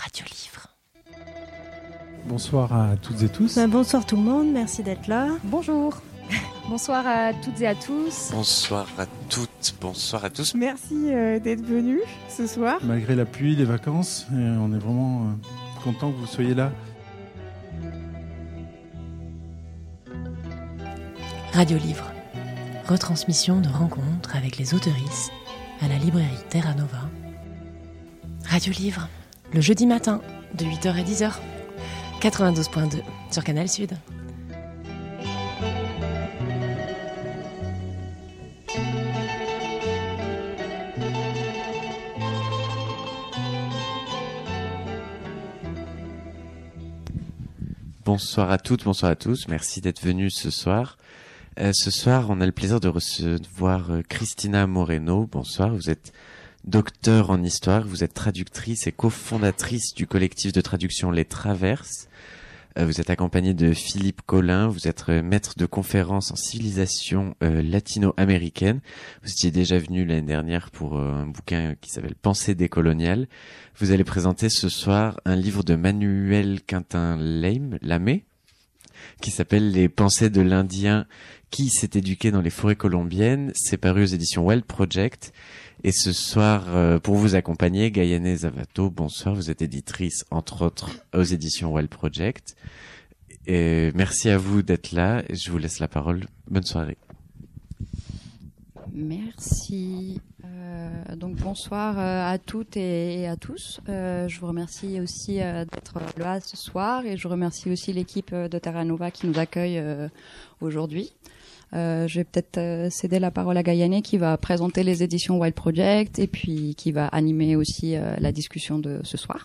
Radio Livre. Bonsoir à toutes et tous. Bonsoir tout le monde, merci d'être là. Bonjour. Bonsoir à toutes et à tous. Bonsoir à toutes, bonsoir à tous. Merci d'être venus ce soir. Malgré la pluie, les vacances, on est vraiment content que vous soyez là. Radio Livre. Retransmission de rencontres avec les auteurices à la librairie Terra Nova. Radio Livre, le jeudi matin, de 8h à 10h. 92.2 sur Canal Sud. Bonsoir à toutes, bonsoir à tous. Merci d'être venus ce soir. Ce soir, on a le plaisir de recevoir Cristina Moreno. Bonsoir, vous êtes docteur en histoire, vous êtes traductrice et cofondatrice du collectif de traduction Les Traverses. Vous êtes accompagnée de Philippe Collin, vous êtes maître de conférences en civilisation latino-américaine. Vous étiez déjà venu l'année dernière pour un bouquin qui s'appelle Pensée décoloniale. Vous allez présenter ce soir un livre de Manuel Quintin-Lamé qui s'appelle Les pensées de l'Indien qui s'est éduqué dans les forêts colombiennes. C'est paru aux éditions Wild Project. Et ce soir, pour vous accompagner, Gayane Zavato, bonsoir, vous êtes éditrice, entre autres, aux éditions Wild Project. Et merci à vous d'être là, et je vous laisse la parole. Bonne soirée. Merci. Donc bonsoir à toutes et à tous. Je vous remercie aussi d'être là ce soir, et je remercie aussi l'équipe de Terra Nova qui nous accueille aujourd'hui. Je vais peut-être céder la parole à Gayane qui va présenter les éditions Wild Project et puis qui va animer aussi la discussion de ce soir.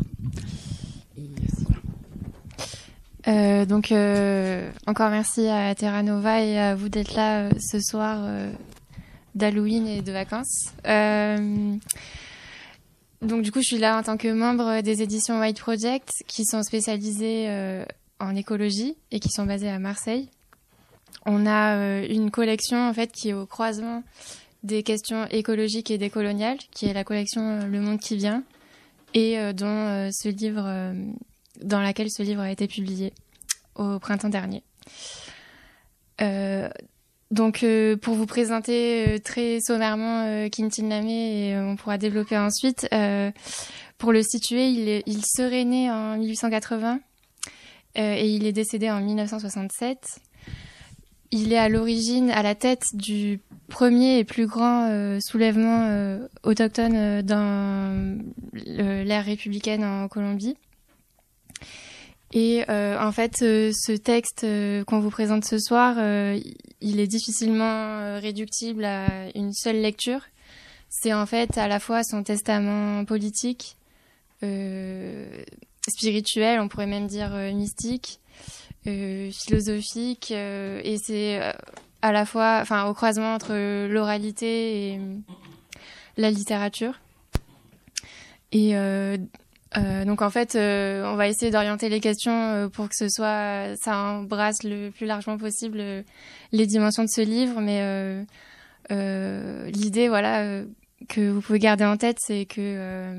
Donc encore merci à Terra Nova et à vous d'être là ce soir d'Halloween et de vacances. Donc du coup je suis là en tant que membre des éditions Wild Project qui sont spécialisées en écologie et qui sont basées à Marseille. On a une collection en fait qui est au croisement des questions écologiques et décoloniales, qui est la collection Le Monde qui vient, et dans laquelle ce livre a été publié au printemps dernier. Donc pour vous présenter très sommairement Quintin-Lamé, et on pourra développer ensuite. Pour le situer, il serait né en 1880 et il est décédé en 1967. Il est à l'origine, à la tête du premier et plus grand soulèvement autochtone dans l'ère républicaine en Colombie. Et en fait, ce texte qu'on vous présente ce soir, il est difficilement réductible à une seule lecture. C'est en fait à la fois son testament politique, spirituel, on pourrait même dire mystique, philosophique, et c'est à la fois, au croisement entre l'oralité et la littérature. Et donc en fait, on va essayer d'orienter les questions pour que ça embrasse le plus largement possible les dimensions de ce livre, mais l'idée, que vous pouvez garder en tête, c'est que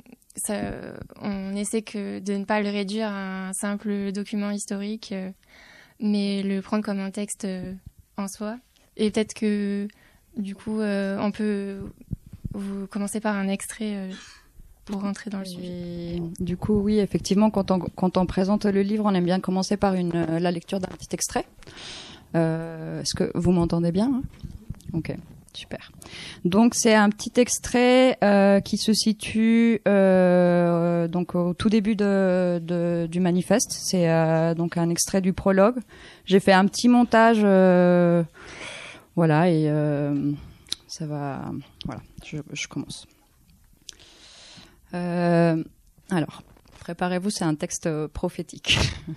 on essaie de ne pas le réduire à un simple document historique, mais le prendre comme un texte en soi. Et peut-être que, du coup, on peut vous commencer par un extrait pour rentrer dans le sujet. Du coup, oui, effectivement, quand on présente le livre, on aime bien commencer par la lecture d'un petit extrait. Est-ce que vous m'entendez bien, hein? Ok. Super. Donc c'est un petit extrait qui se situe donc au tout début du manifeste. C'est donc un extrait du prologue. J'ai fait un petit montage, voilà, et ça va. Voilà, je commence. Alors, préparez-vous, c'est un texte prophétique.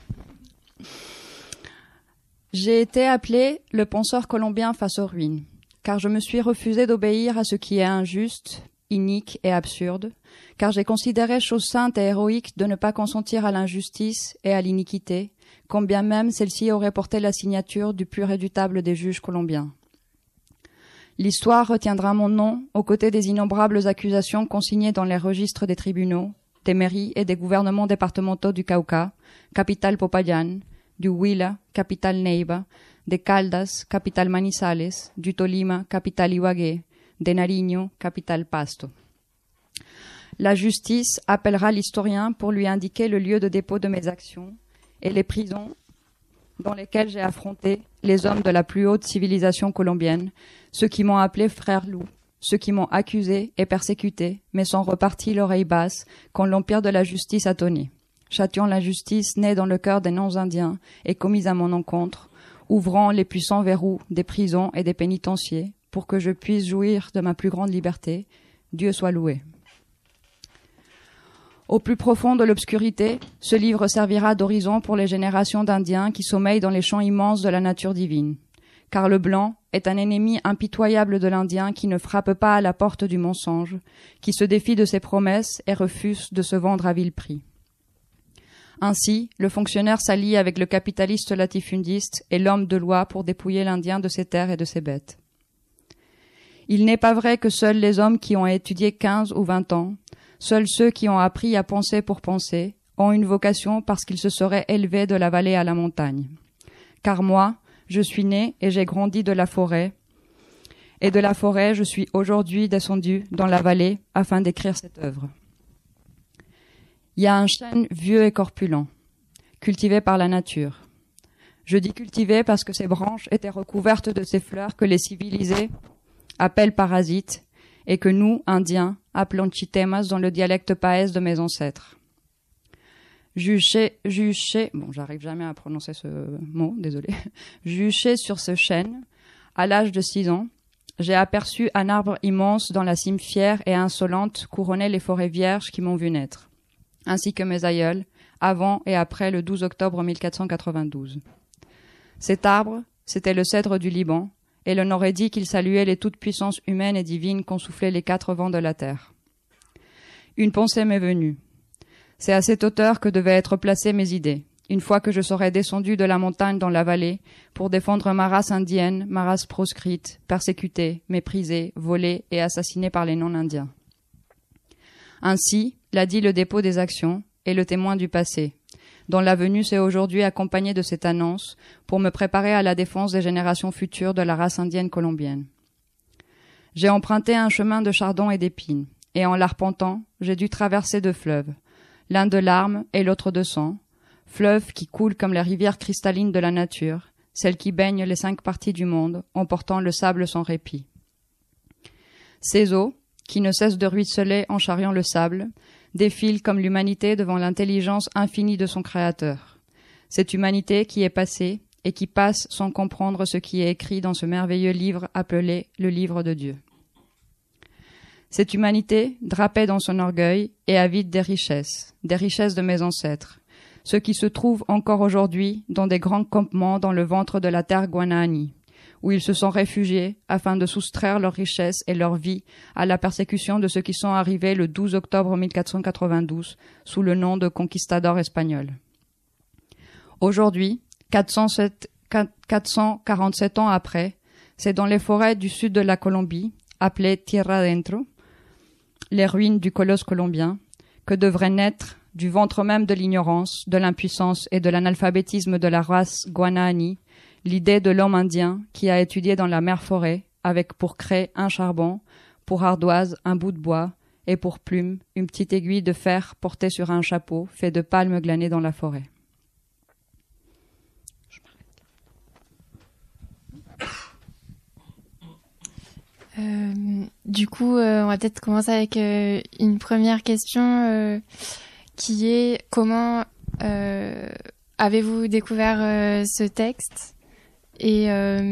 J'ai été appelé le penseur colombien face aux ruines, car je me suis refusé d'obéir à ce qui est injuste, inique et absurde, car j'ai considéré chose sainte et héroïque de ne pas consentir à l'injustice et à l'iniquité, combien même celle-ci aurait porté la signature du plus redoutable des juges colombiens. L'histoire retiendra mon nom aux côtés des innombrables accusations consignées dans les registres des tribunaux, des mairies et des gouvernements départementaux du Cauca, capitale Popayán, du Huila, capitale Neiva, de Caldas, capitale Manizales, du Tolima, capitale Ibagué, de Nariño, capitale Pasto. La justice appellera l'historien pour lui indiquer le lieu de dépôt de mes actions et les prisons dans lesquelles j'ai affronté les hommes de la plus haute civilisation colombienne, ceux qui m'ont appelé frère loup, ceux qui m'ont accusé et persécuté, mais sont repartis l'oreille basse quand l'empire de la justice a tonné. Châtiant la justice née dans le cœur des non-indiens et commise à mon encontre, ouvrant les puissants verrous des prisons et des pénitenciers pour que je puisse jouir de ma plus grande liberté, Dieu soit loué. Au plus profond de l'obscurité, ce livre servira d'horizon pour les générations d'Indiens qui sommeillent dans les champs immenses de la nature divine. Car le blanc est un ennemi impitoyable de l'Indien qui ne frappe pas à la porte du mensonge, qui se défie de ses promesses et refuse de se vendre à vil prix. Ainsi, le fonctionnaire s'allie avec le capitaliste latifundiste et l'homme de loi pour dépouiller l'Indien de ses terres et de ses bêtes. Il n'est pas vrai que seuls les hommes qui ont étudié 15 ou 20 ans, seuls ceux qui ont appris à penser pour penser, ont une vocation parce qu'ils se seraient élevés de la vallée à la montagne. Car moi, je suis né et j'ai grandi de la forêt, et de la forêt je suis aujourd'hui descendu dans la vallée afin d'écrire cette œuvre. Il y a un chêne vieux et corpulent, cultivé par la nature. Je dis cultivé parce que ses branches étaient recouvertes de ces fleurs que les civilisés appellent parasites et que nous, Indiens, appelons chitemas dans le dialecte paès de mes ancêtres. Juché, bon, j'arrive jamais à prononcer ce mot, désolé. Juché sur ce chêne, à l'âge de 6 ans, j'ai aperçu un arbre immense dont la cime fière et insolente couronnait les forêts vierges qui m'ont vu naître, ainsi que mes aïeuls, avant et après le 12 octobre 1492. Cet arbre, c'était le cèdre du Liban, et l'on aurait dit qu'il saluait les toutes puissances humaines et divines qu'ont soufflé les 4 vents de la terre. Une pensée m'est venue. C'est à cette hauteur que devaient être placées mes idées, une fois que je serais descendu de la montagne dans la vallée pour défendre ma race indienne, ma race proscrite, persécutée, méprisée, volée et assassinée par les non-indiens. Ainsi, l'a dit le dépôt des actions et le témoin du passé, dont la venue s'est aujourd'hui accompagnée de cette annonce pour me préparer à la défense des générations futures de la race indienne colombienne. J'ai emprunté un chemin de chardon et d'épines, et en l'arpentant, j'ai dû traverser 2 fleuves, l'un de larmes et l'autre de sang, fleuves qui coulent comme les rivières cristallines de la nature, celles qui baignent les 5 parties du monde, emportant le sable sans répit. Ces eaux, qui ne cessent de ruisseler en charriant le sable, défile comme l'humanité devant l'intelligence infinie de son Créateur. Cette humanité qui est passée et qui passe sans comprendre ce qui est écrit dans ce merveilleux livre appelé le livre de Dieu. Cette humanité drapée dans son orgueil et avide des richesses de mes ancêtres, ceux qui se trouvent encore aujourd'hui dans des grands campements dans le ventre de la terre Guanahani, où ils se sont réfugiés afin de soustraire leurs richesses et leur vie à la persécution de ceux qui sont arrivés le 12 octobre 1492 sous le nom de conquistadors espagnols. Aujourd'hui, 447 ans après, c'est dans les forêts du sud de la Colombie, appelées Tierra Adentro, les ruines du colosse colombien, que devrait naître, du ventre même de l'ignorance, de l'impuissance et de l'analphabétisme de la race Guanahani, l'idée de l'homme indien qui a étudié dans la mer forêt, avec pour craie un charbon, pour ardoise un bout de bois, et pour plume une petite aiguille de fer portée sur un chapeau fait de palmes glanées dans la forêt. Du coup, on va peut-être commencer avec une première question qui est comment avez-vous découvert ce texte et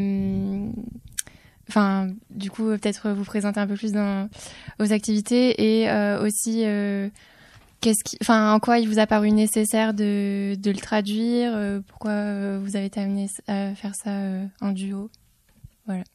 du coup peut-être vous présenter un peu plus dans vos activités et aussi en quoi il vous a paru nécessaire de le traduire, pourquoi vous avez été amené à faire ça en duo, voilà.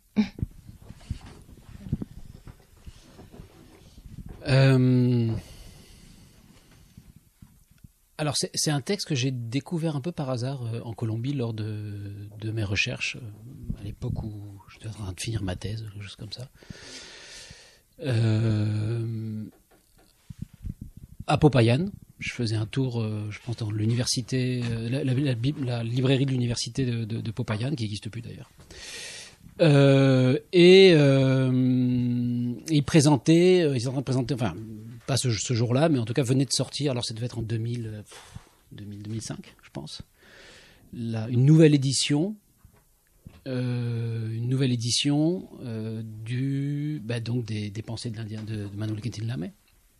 Alors c'est un texte que j'ai découvert un peu par hasard en Colombie lors de mes recherches, à l'époque où j'étais en train de finir ma thèse, quelque chose comme ça. à Popayan. Je faisais un tour, je pense, dans l'université, la librairie de l'université de Popayan, qui n'existe plus d'ailleurs. Ils présentaient, enfin, pas ce jour-là, mais en tout cas, venaient de sortir, alors ça devait être en 2005, je pense, une nouvelle édition donc des pensées de l'Indien de Manuel Quintín Lamé.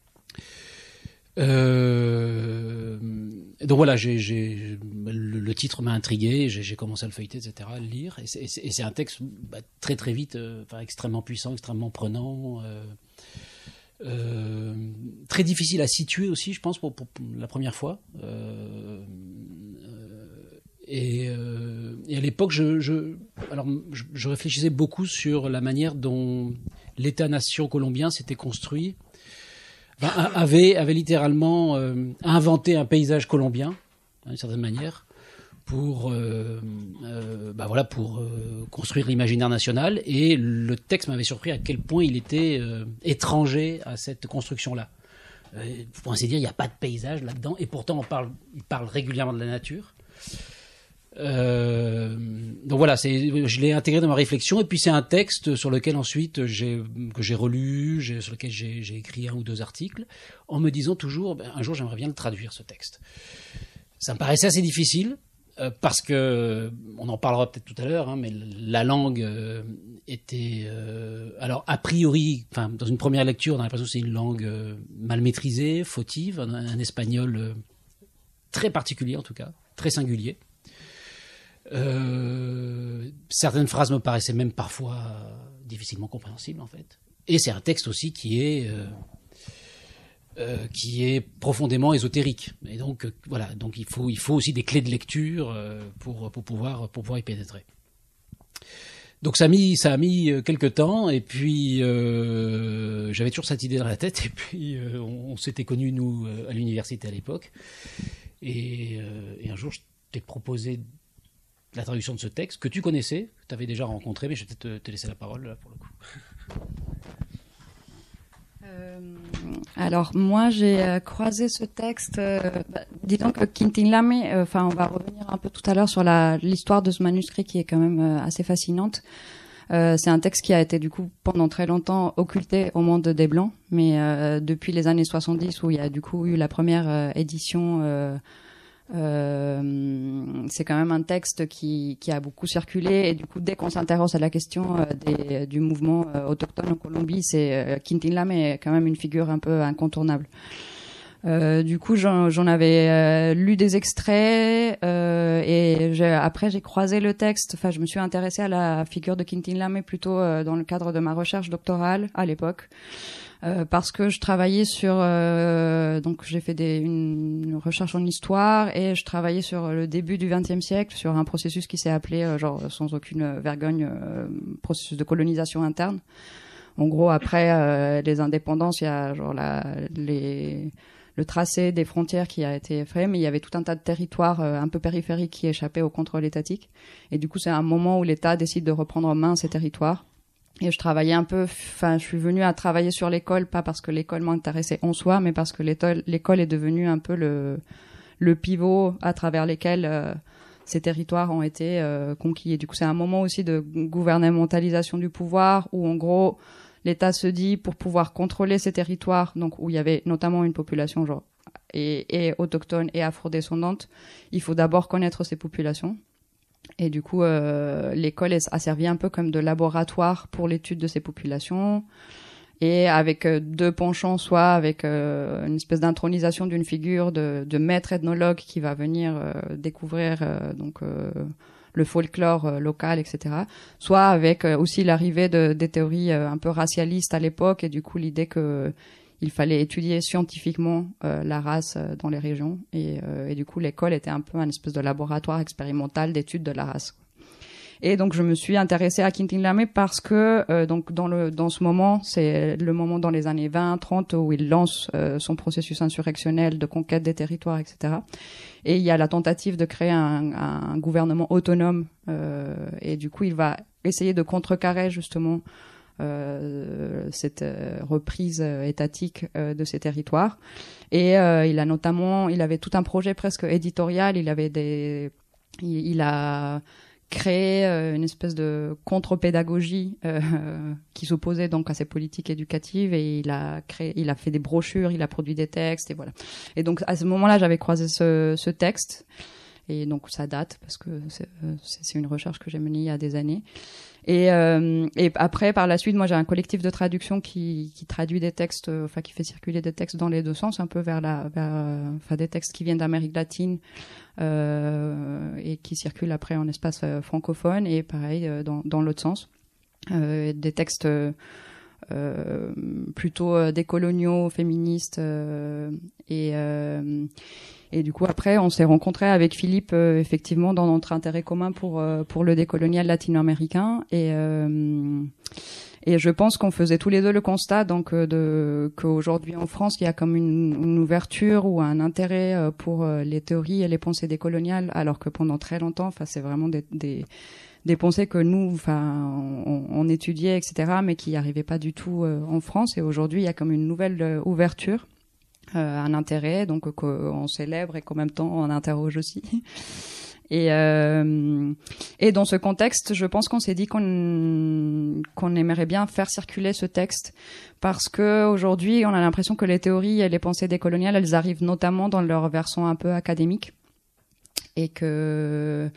Donc voilà, le titre m'a intrigué, j'ai commencé à le feuilleter, etc., à le lire, et c'est un texte très très vite, extrêmement puissant, extrêmement prenant, très difficile à situer aussi, je pense, pour la première fois. Et à l'époque, je réfléchissais beaucoup sur la manière dont l'État-nation colombien s'était construit. Avait littéralement inventé un paysage colombien, d'une certaine manière, pour construire l'imaginaire national. Et le texte m'avait surpris à quel point il était étranger à cette construction-là. Pour ainsi dire, il n'y a pas de paysage là-dedans, et pourtant il parle régulièrement de la nature. Donc voilà, je l'ai intégré dans ma réflexion, et puis c'est un texte sur lequel ensuite que j'ai relu, sur lequel j'ai écrit 1 ou 2 articles, en me disant toujours, un jour j'aimerais bien le traduire, ce texte. Ça me paraissait assez difficile, parce que, on en parlera peut-être tout à l'heure, mais la langue était, alors a priori, dans une première lecture, on a l'impression que c'est une langue mal maîtrisée, fautive, un espagnol très particulier en tout cas, très singulier. Certaines phrases me paraissaient même parfois difficilement compréhensibles en fait. Et c'est un texte aussi qui est profondément ésotérique. Et donc voilà, donc il faut aussi des clés de lecture pour pouvoir y pénétrer. Donc ça a mis quelques temps, et puis j'avais toujours cette idée dans la tête, et puis on s'était connus nous à l'université à l'époque, et un jour je t'ai proposé la traduction de ce texte que tu connaissais, que tu avais déjà rencontré, mais je vais peut-être te laisser la parole là, pour le coup. Alors moi j'ai croisé ce texte, disons que Quintín Lamé, on va revenir un peu tout à l'heure sur l'histoire de ce manuscrit qui est quand même assez fascinante. C'est un texte qui a été du coup pendant très longtemps occulté au monde des Blancs, mais depuis les années 70 où il y a du coup eu la première édition, c'est quand même un texte qui a beaucoup circulé, et du coup dès qu'on s'intéresse à la question du mouvement autochtone en Colombie, c'est Quintín Lamé est quand même une figure un peu incontournable. Du coup j'en avais lu des extraits, et après j'ai croisé le texte, je me suis intéressée à la figure de Quintín Lamé plutôt dans le cadre de ma recherche doctorale à l'époque. Parce que je travaillais sur donc j'ai fait une recherche en histoire, et je travaillais sur le début du XXe siècle, sur un processus qui s'est appelé sans aucune vergogne processus de colonisation interne. En gros, après les indépendances, il y a le tracé des frontières qui a été fait, mais il y avait tout un tas de territoires un peu périphériques qui échappaient au contrôle étatique, et du coup c'est un moment où l'État décide de reprendre en main ces territoires. Et je travaillais je suis venue à travailler sur l'école, pas parce que l'école m'intéressait en soi, mais parce que l'école est devenue un peu le pivot à travers lesquels ces territoires ont été conquis. Et du coup, c'est un moment aussi de gouvernementalisation du pouvoir, où en gros, l'État se dit, pour pouvoir contrôler ces territoires, donc où il y avait notamment une population et autochtone et afrodescendante, il faut d'abord connaître ces populations. Et du coup, l'école a servi un peu comme de laboratoire pour l'étude de ces populations, et avec 2 penchants, soit avec une espèce d'intronisation d'une figure de maître ethnologue qui va venir découvrir le folklore local, etc. Soit avec aussi l'arrivée des théories un peu racialistes à l'époque, et du coup l'idée que il fallait étudier scientifiquement la race dans les régions, et du coup l'école était un peu un espèce de laboratoire expérimental d'étude de la race. Et donc je me suis intéressée à Quintín Lamé parce que donc dans ce moment, c'est le moment dans les années 20-30 où il lance son processus insurrectionnel de conquête des territoires, etc. Et il y a la tentative de créer un gouvernement autonome, et du coup il va essayer de contrecarrer justement cette reprise étatique de ces territoires. Et il avait tout un projet presque éditorial. Il a créé une espèce de contre-pédagogie qui s'opposait donc à ces politiques éducatives, et il a fait des brochures, il a produit des textes, et voilà. Et donc à ce moment-là, j'avais croisé ce texte, et donc ça date parce que c'est une recherche que j'ai menée il y a des années. Et après, par la suite, moi j'ai un collectif de traduction qui traduit des textes, qui fait circuler des textes dans les deux sens, un peu vers des textes qui viennent d'Amérique latine et qui circulent après en espace francophone, et pareil dans l'autre sens, des textes plutôt décoloniaux, féministes, et du coup après on s'est rencontrés avec Philippe effectivement dans notre intérêt commun pour le décolonial latino-américain, et je pense qu'on faisait tous les deux le constat donc qu'aujourd'hui en France il y a comme une ouverture ou un intérêt pour les théories et les pensées décoloniales, alors que pendant très longtemps c'est vraiment des pensées que nous on étudiait, etc., mais qui n'arrivaient pas du tout en France. Et aujourd'hui il y a comme une nouvelle ouverture, un intérêt donc qu'on célèbre et qu'en même temps on interroge aussi. Et dans ce contexte, je pense qu'on s'est dit qu'on aimerait bien faire circuler ce texte, parce que aujourd'hui on a l'impression que les théories et les pensées décoloniales, elles arrivent notamment dans leur versant un peu académique, et que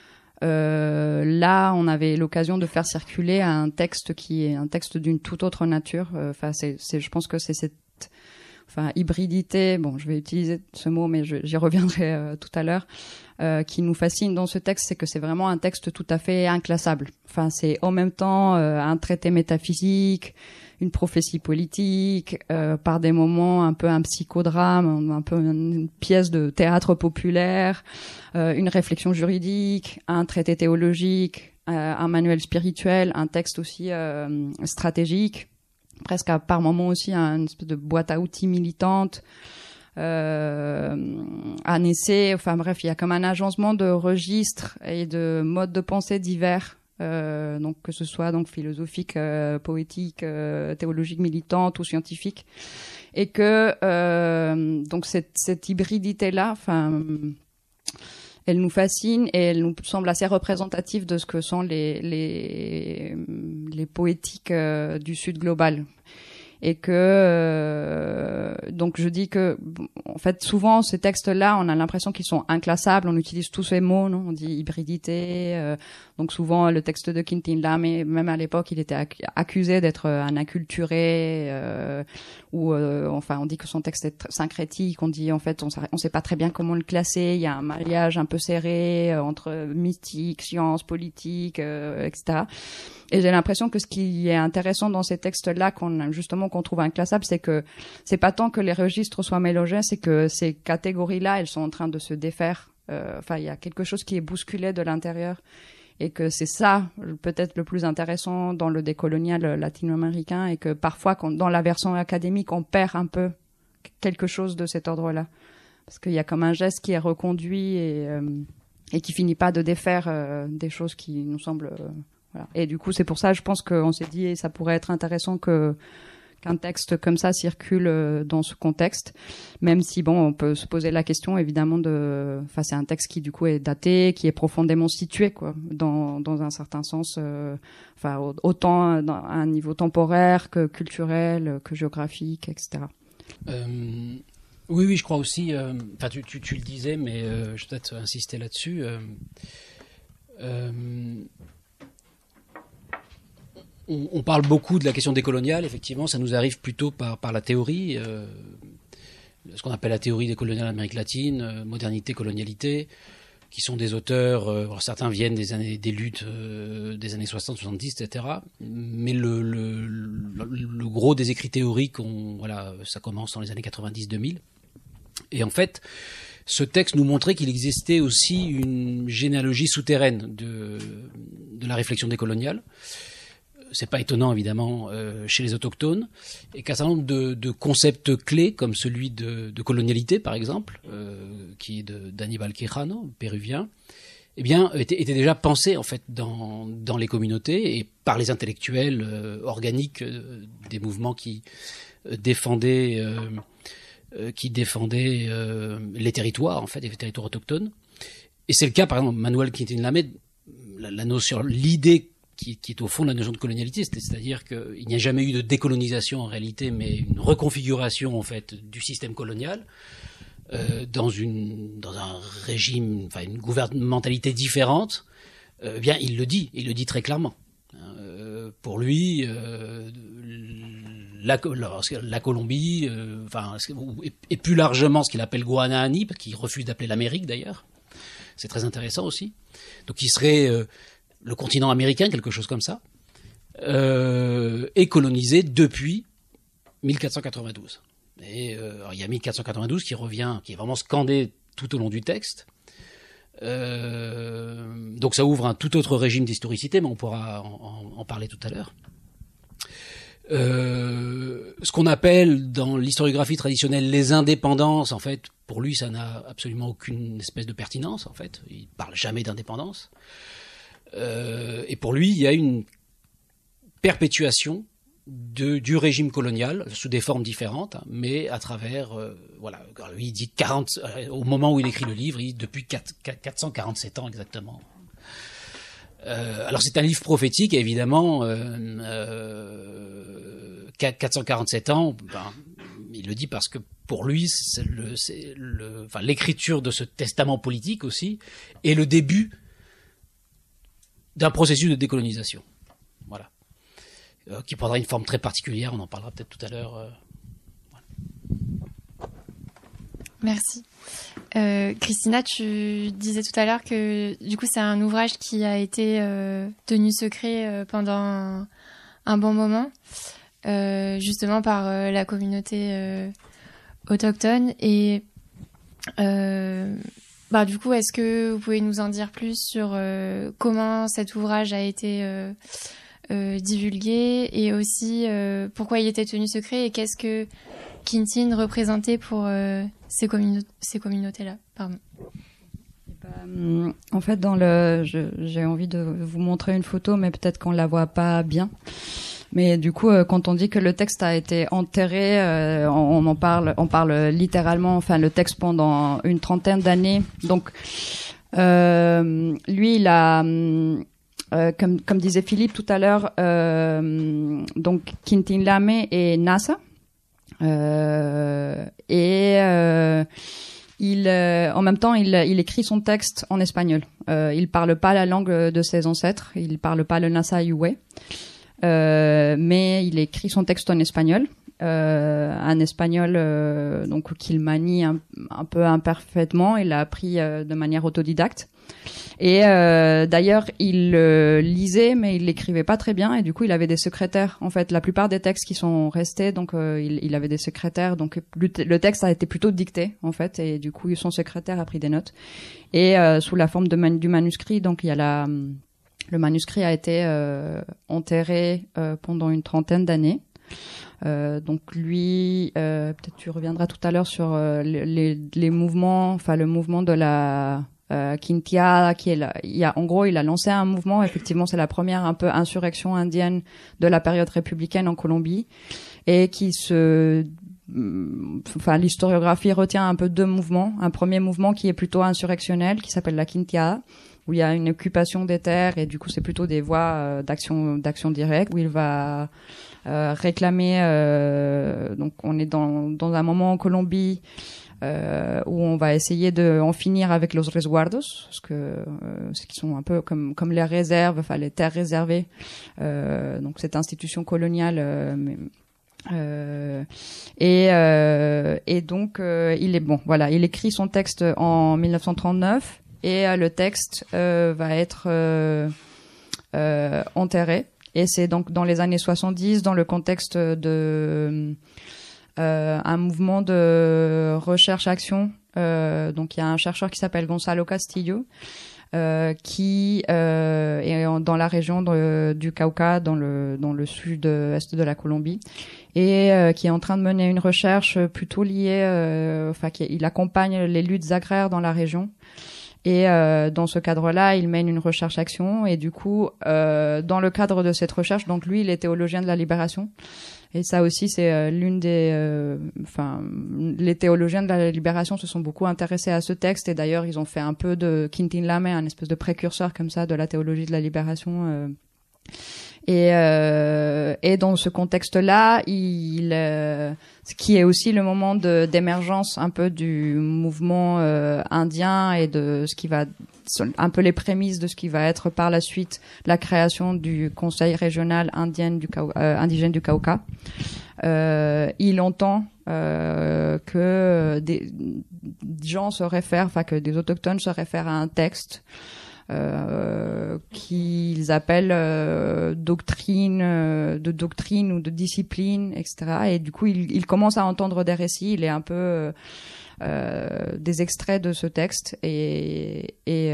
là on avait l'occasion de faire circuler un texte qui est un texte d'une toute autre nature. Je pense que c'est cette hybridité, je vais utiliser ce mot mais j'y reviendrai tout à l'heure, qui nous fascine dans ce texte, c'est que c'est vraiment un texte tout à fait inclassable. C'est en même temps un traité métaphysique, une prophétie politique, par des moments un peu un psychodrame, un peu une pièce de théâtre populaire, une réflexion juridique, un traité théologique, un manuel spirituel, un texte aussi stratégique, presque par moments aussi une espèce de boîte à outils militante, un essai. Bref, il y a comme un agencement de registres et de modes de pensée divers, donc que ce soit donc philosophique, poétique, théologique, militante ou scientifique, et que donc cette hybridité là, elle nous fascine, et elle nous semble assez représentative de ce que sont les poétiques du Sud global. Et que donc je dis que en fait souvent ces textes-là, on a l'impression qu'ils sont inclassables. On utilise tous ces mots, non ? On dit hybridité. Donc souvent le texte de Quintin Lame, même à l'époque, il était accusé d'être un acculturé, ou on dit que son texte est syncrétique. On dit en fait on sait pas très bien comment le classer. Il y a un mariage un peu serré entre mystique, science, politique, etc. Et j'ai l'impression que ce qui est intéressant dans ces textes-là, qu'on trouve inclassables, c'est que c'est pas tant que les registres soient mélangés, c'est que ces catégories-là, elles sont en train de se défaire. Il y a quelque chose qui est bousculé de l'intérieur, et que c'est ça peut-être le plus intéressant dans le décolonial latino-américain, et que parfois, dans la version académique, on perd un peu quelque chose de cet ordre-là, parce qu'il y a comme un geste qui est reconduit et qui finit pas de défaire des choses qui nous semblent voilà. Et du coup, c'est pour ça, je pense qu'on s'est dit, ça pourrait être intéressant qu'un texte comme ça circule dans ce contexte, même si on peut se poser la question évidemment c'est un texte qui du coup est daté, qui est profondément situé dans un certain sens, autant à un niveau temporaire que culturel, que géographique, etc. Oui, je crois aussi. Tu le disais, mais je vais peut-être insister là-dessus. On parle beaucoup de la question décoloniale, effectivement, ça nous arrive plutôt par la théorie, ce qu'on appelle la théorie décoloniale d'Amérique latine, modernité, colonialité, qui sont des auteurs, certains viennent des luttes des années 60, 70, etc. Mais le gros des écrits théoriques, ça commence dans les années 90-2000. Et en fait, ce texte nous montrait qu'il existait aussi une généalogie souterraine de la réflexion décoloniale. C'est pas étonnant évidemment chez les autochtones, et qu'un certain nombre de concepts clés comme celui de colonialité par exemple, qui est d'Aníbal Quijano, péruvien, eh bien, était déjà pensé en fait dans les communautés et par les intellectuels organiques des mouvements qui défendaient les territoires, en fait, les territoires autochtones. Et c'est le cas, par exemple, Manuel Quintín Lamet, la notion, l'idée qui est au fond de la notion de colonialité, c'est-à-dire qu'il n'y a jamais eu de décolonisation en réalité, mais une reconfiguration en fait du système colonial dans un régime, enfin une gouvernementalité différente. Bien, il le dit très clairement. Pour lui, la Colombie, et plus largement ce qu'il appelle Guanahani, parce qu'il refuse d'appeler l'Amérique d'ailleurs. C'est très intéressant aussi. Donc, il serait le continent américain, quelque chose comme ça, est colonisé depuis 1492. Et alors, il y a 1492 qui revient, qui est vraiment scandé tout au long du texte. Donc, ça ouvre un tout autre régime d'historicité, mais on pourra en parler tout à l'heure. Ce qu'on appelle dans l'historiographie traditionnelle les indépendances, en fait, pour lui, ça n'a absolument aucune espèce de pertinence, en fait. Il parle jamais d'indépendance. Et pour lui, il y a une perpétuation du régime colonial sous des formes différentes, mais à travers, voilà. Alors lui, il dit 40, au moment où il écrit le livre, il dit depuis 447 ans exactement. Alors c'est un livre prophétique, évidemment. 447 ans, il le dit parce que pour lui, l'écriture de ce testament politique aussi est le début d'un processus de décolonisation. Voilà. Qui prendra une forme très particulière, on en parlera peut-être tout à l'heure. Voilà. Merci. Christina, tu disais tout à l'heure que du coup c'est un ouvrage qui a été tenu secret pendant un bon moment, justement par la communauté autochtone. Et du coup, est-ce que vous pouvez nous en dire plus sur comment cet ouvrage a été divulgué et aussi pourquoi il était tenu secret et qu'est-ce que Quintín représentait pour ces communautés-là. Pardon. En fait, j'ai envie de vous montrer une photo, mais peut-être qu'on la voit pas bien. Mais du coup, quand on dit que le texte a été enterré, on parle littéralement, enfin, le texte pendant une trentaine d'années. Donc, lui, il a, comme disait Philippe tout à l'heure, donc Quintín Lamet et Nasa. En même temps, il écrit son texte en espagnol. Il parle pas la langue de ses ancêtres. Il parle pas le Nasa Yuwe. Mais il écrit son texte en espagnol. Un espagnol, donc, qu'il manie un peu imparfaitement. Il l'a appris de manière autodidacte. Et d'ailleurs, il lisait, mais il l'écrivait pas très bien. Et du coup, il avait des secrétaires. En fait, la plupart des textes qui sont restés, donc il avait des secrétaires. Donc le texte a été plutôt dicté, en fait. Et du coup, son secrétaire a pris des notes. Et sous la forme du manuscrit, donc il y a le manuscrit a été enterré pendant une trentaine d'années. Donc lui, peut-être tu reviendras tout à l'heure sur les mouvements, enfin le mouvement de la Quintia, en gros, il a lancé un mouvement. Effectivement, c'est la première un peu insurrection indienne de la période républicaine en Colombie, et l'historiographie retient un peu deux mouvements. Un premier mouvement qui est plutôt insurrectionnel, qui s'appelle la Quintia, où il y a une occupation des terres, et du coup, c'est plutôt des voies d'action directe, où il va réclamer. Donc, on est dans un moment en Colombie. Où on va essayer de en finir avec los resguardos, parce que ce qui sont un peu comme les réserves, enfin les terres réservées, donc cette institution coloniale. Et donc il écrit son texte en 1939 et le texte va être enterré. Et c'est donc dans les années 70, dans le contexte de un mouvement de recherche-action. Donc il y a un chercheur qui s'appelle Gonzalo Castillo, qui est dans la région du Cauca, dans le sud-est de la Colombie, et qui est en train de mener une recherche plutôt liée, il accompagne les luttes agraires dans la région. Et dans ce cadre-là, il mène une recherche-action. Et du coup, dans le cadre de cette recherche, donc lui, il est théologien de la libération. Et ça aussi, c'est l'une des... les théologiens de la libération se sont beaucoup intéressés à ce texte. Et d'ailleurs, ils ont fait un peu de Quintin Lamé, un espèce de précurseur comme ça de la théologie de la libération. Et dans ce contexte-là, ce qui est aussi le moment d'émergence un peu du mouvement indien et de ce qui va un peu les prémices de ce qui va être par la suite la création du Conseil régional indigène du Cauca. Il entend que des gens se réfèrent, enfin que des autochtones se réfèrent à un texte qu'ils appellent doctrine ou de discipline, etc. Et du coup, il commence à entendre des récits. Il est un peu des extraits de ce texte et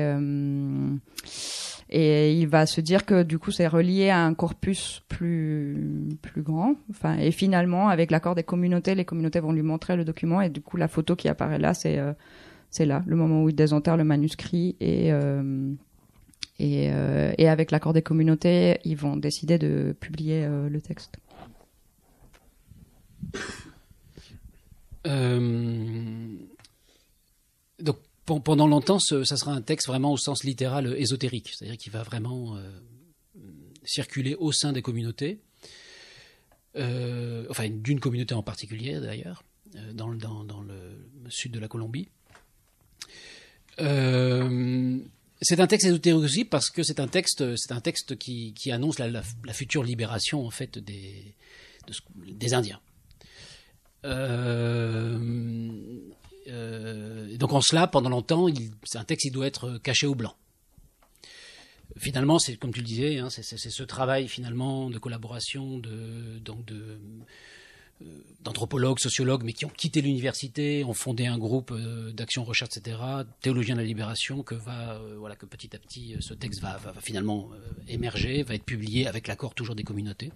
il va se dire que du coup, c'est relié à un corpus plus grand. Enfin, et finalement, avec l'accord des communautés, les communautés vont lui montrer le document et du coup, la photo qui apparaît là, c'est là, le moment où il désenterre le manuscrit et avec l'accord des communautés, ils vont décider de publier le texte. Donc pendant longtemps, ça sera un texte vraiment au sens littéral ésotérique, c'est-à-dire qu'il va vraiment circuler au sein des communautés, enfin d'une communauté en particulier d'ailleurs, dans le sud de la Colombie. C'est un texte ésotérique aussi parce que c'est un texte qui annonce la future libération en fait des Indiens. Donc en cela, pendant longtemps, c'est un texte qui doit être caché au blanc. Finalement, c'est comme tu le disais, hein, c'est ce travail finalement de collaboration d'anthropologues, sociologues, mais qui ont quitté l'université, ont fondé un groupe d'action, recherche, etc., théologiens de la libération, que petit à petit ce texte va finalement émerger, va être publié avec l'accord toujours des communautés.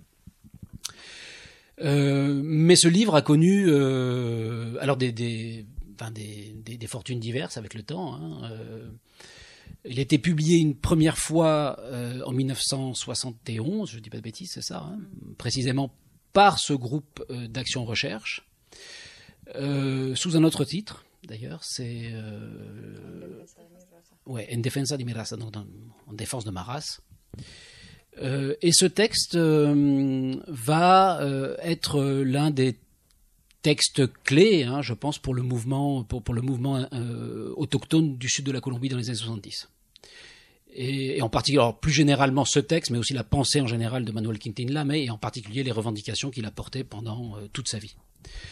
Mais ce livre a connu alors des fortunes diverses avec le temps. Hein. Il a été publié une première fois en 1971, je ne dis pas de bêtises, c'est ça, hein, précisément par ce groupe d'action recherche, sous un autre titre, d'ailleurs, c'est En defensa de mi raza, donc en défense de ma race. Et ce texte va être l'un des textes clés, hein, je pense, pour le mouvement autochtone du sud de la Colombie dans les années 70. Et en particulier, alors plus généralement ce texte, mais aussi la pensée en général de Manuel Quintin Lamé, et en particulier les revendications qu'il a portées pendant toute sa vie.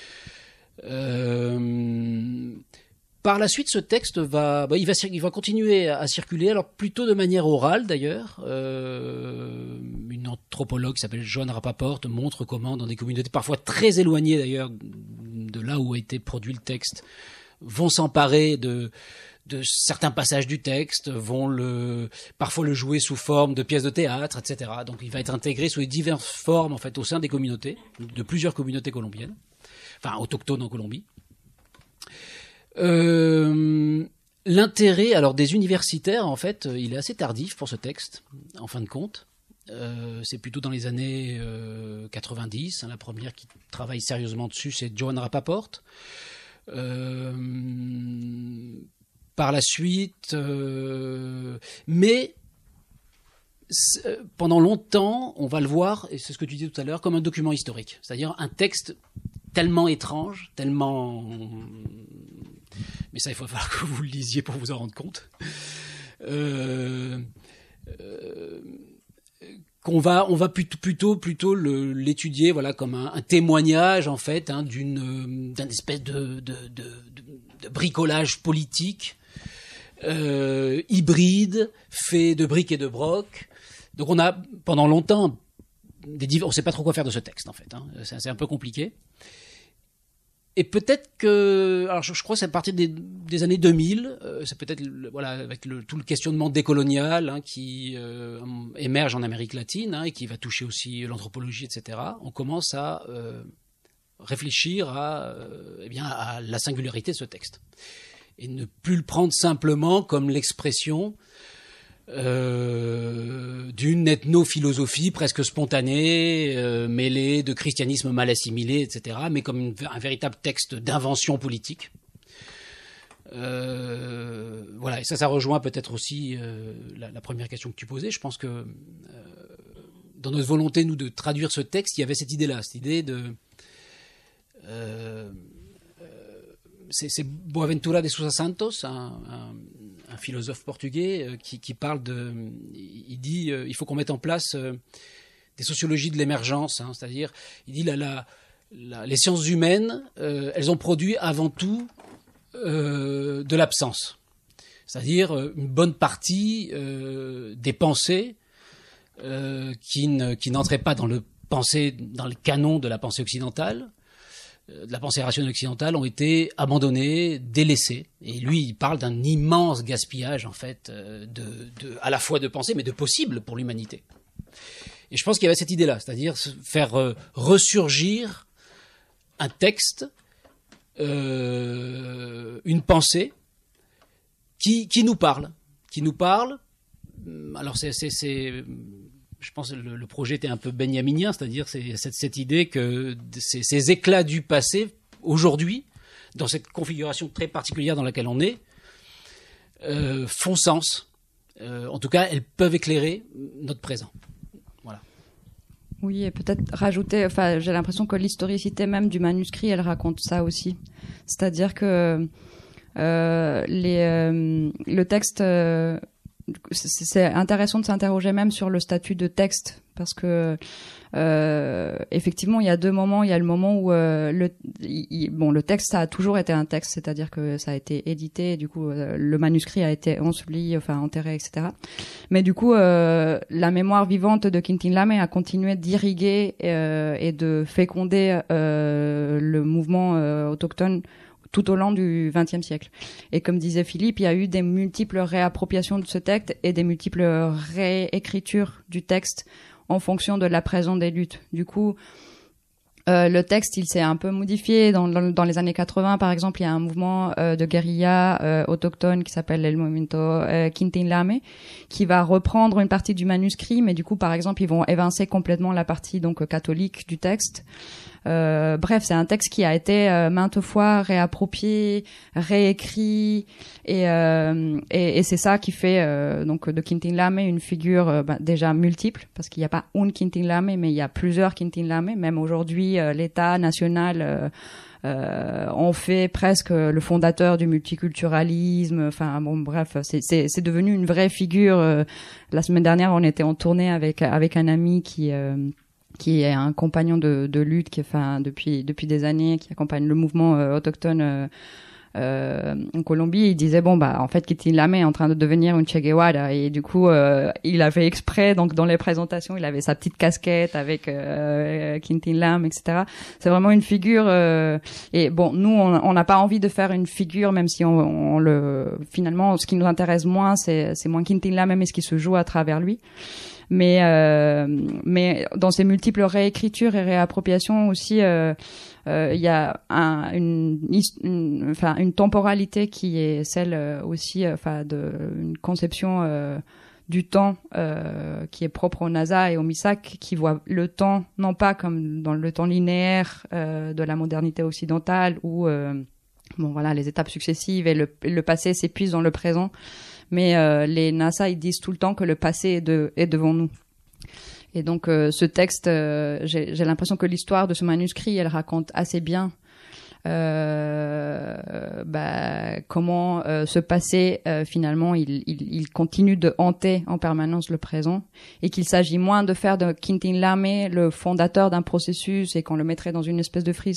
Par la suite, ce texte il va continuer à circuler, alors plutôt de manière orale d'ailleurs. Une anthropologue qui s'appelle Joan Rapaport montre comment, dans des communautés parfois très éloignées d'ailleurs de là où a été produit le texte, vont s'emparer de certains passages du texte, vont parfois le jouer sous forme de pièces de théâtre, etc. Donc il va être intégré sous les diverses formes en fait au sein des communautés, de plusieurs communautés colombiennes, enfin autochtones en Colombie. L'intérêt alors des universitaires en fait, il est assez tardif pour ce texte en fin de compte. C'est plutôt dans les années 90. Hein, la première qui travaille sérieusement dessus, c'est Joan Rapaport. Par la suite, mais pendant longtemps, on va le voir, et c'est ce que tu disais tout à l'heure, comme un document historique, c'est-à-dire un texte tellement étrange, tellement... Mais ça, il va falloir que vous le lisiez pour vous en rendre compte. On va plutôt l'étudier, voilà, comme un témoignage en fait, hein, d'un espèce de bricolage politique hybride, fait de briques et de broc. Donc on a pendant longtemps on ne sait pas trop quoi faire de ce texte en fait. Hein. C'est un peu compliqué. Et peut-être que, alors je crois que c'est à partir des années 2000, c'est peut-être voilà avec tout le questionnement décolonial hein, qui émerge en Amérique latine hein, et qui va toucher aussi l'anthropologie, etc. On commence à réfléchir à la singularité de ce texte. et ne plus le prendre simplement comme l'expression d'une ethnophilosophie presque spontanée, mêlée de christianisme mal assimilé, etc., mais comme un véritable texte d'invention politique. Voilà, et ça rejoint peut-être aussi la première question que tu posais. Je pense que dans notre volonté, nous, de traduire ce texte, il y avait cette idée-là, cette idée de... c'est Boaventura de Sousa Santos, un philosophe portugais, qui parle de... Il dit il faut qu'on mette en place des sociologies de l'émergence, hein, c'est-à-dire, il dit les sciences humaines, elles ont produit avant tout de l'absence. C'est-à-dire une bonne partie des pensées qui n'entraient pas dans le canon de la pensée occidentale, de la pensée rationnelle occidentale, ont été abandonnées, délaissées. Et lui, il parle d'un immense gaspillage, en fait, à la fois de pensée, mais de possible pour l'humanité. Et je pense qu'il y avait cette idée-là, c'est-à-dire faire ressurgir un texte, une pensée qui nous parle. Alors je pense que le projet était un peu benjaminien, c'est-à-dire cette idée que ces éclats du passé, aujourd'hui, dans cette configuration très particulière dans laquelle on est, font sens. En tout cas, elles peuvent éclairer notre présent. Voilà. Oui, et peut-être rajouter, j'ai l'impression que l'historicité même du manuscrit, elle raconte ça aussi. C'est-à-dire que le texte... c'est intéressant de s'interroger même sur le statut de texte, parce que effectivement il y a deux moments. Il y a le moment où le texte, ça a toujours été un texte, c'est-à-dire que ça a été édité, et du coup le manuscrit a été enseveli, enterré, etc. Mais du coup la mémoire vivante de Quintin Lame a continué d'irriguer et de féconder le mouvement autochtone tout au long du XXe siècle. Et comme disait Philippe, il y a eu des multiples réappropriations de ce texte et des multiples réécritures du texte en fonction de la présence des luttes. Du coup, le texte, il s'est un peu modifié. Dans les années 80, par exemple, il y a un mouvement de guérilla autochtone qui s'appelle El Movimiento Quintin Lame, qui va reprendre une partie du manuscrit, mais du coup, par exemple, ils vont évincer complètement la partie donc catholique du texte. Bref, c'est un texte qui a été maintes fois réapproprié, réécrit, et c'est ça qui fait donc de Quintin Lame une figure déjà multiple, parce qu'il n'y a pas une Quintin Lame, mais il y a plusieurs Quintin Lame. Même aujourd'hui, l'État national en fait presque le fondateur du multiculturalisme. Enfin bon, bref, c'est devenu une vraie figure. La semaine dernière, on était en tournée avec un ami qui est un compagnon de lutte, depuis des années, qui accompagne le mouvement autochtone en Colombie. Il disait en fait Quintin Lame est en train de devenir une Che Guevara, et du coup il a fait exprès, donc dans les présentations il avait sa petite casquette avec Quintin Lame, etc. C'est vraiment une figure et bon, nous on n'a pas envie de faire une figure, même si finalement ce qui nous intéresse moins c'est moins Quintin Lame, mais ce qui se joue à travers lui. Mais dans ces multiples réécritures et réappropriations aussi, il y a une temporalité qui est celle aussi, une conception du temps qui est propre au Nasa et au Misak, qui voit le temps non pas comme dans le temps linéaire de la modernité occidentale où les étapes successives et le passé s'épuisent dans le présent. Mais les NASA, ils disent tout le temps que le passé est devant nous. Et donc ce texte, j'ai l'impression que l'histoire de ce manuscrit, elle raconte assez bien comment ce passé, finalement, il continue de hanter en permanence le présent, et qu'il s'agit moins de faire de Quintin Lame le fondateur d'un processus, et qu'on le mettrait dans une espèce de frise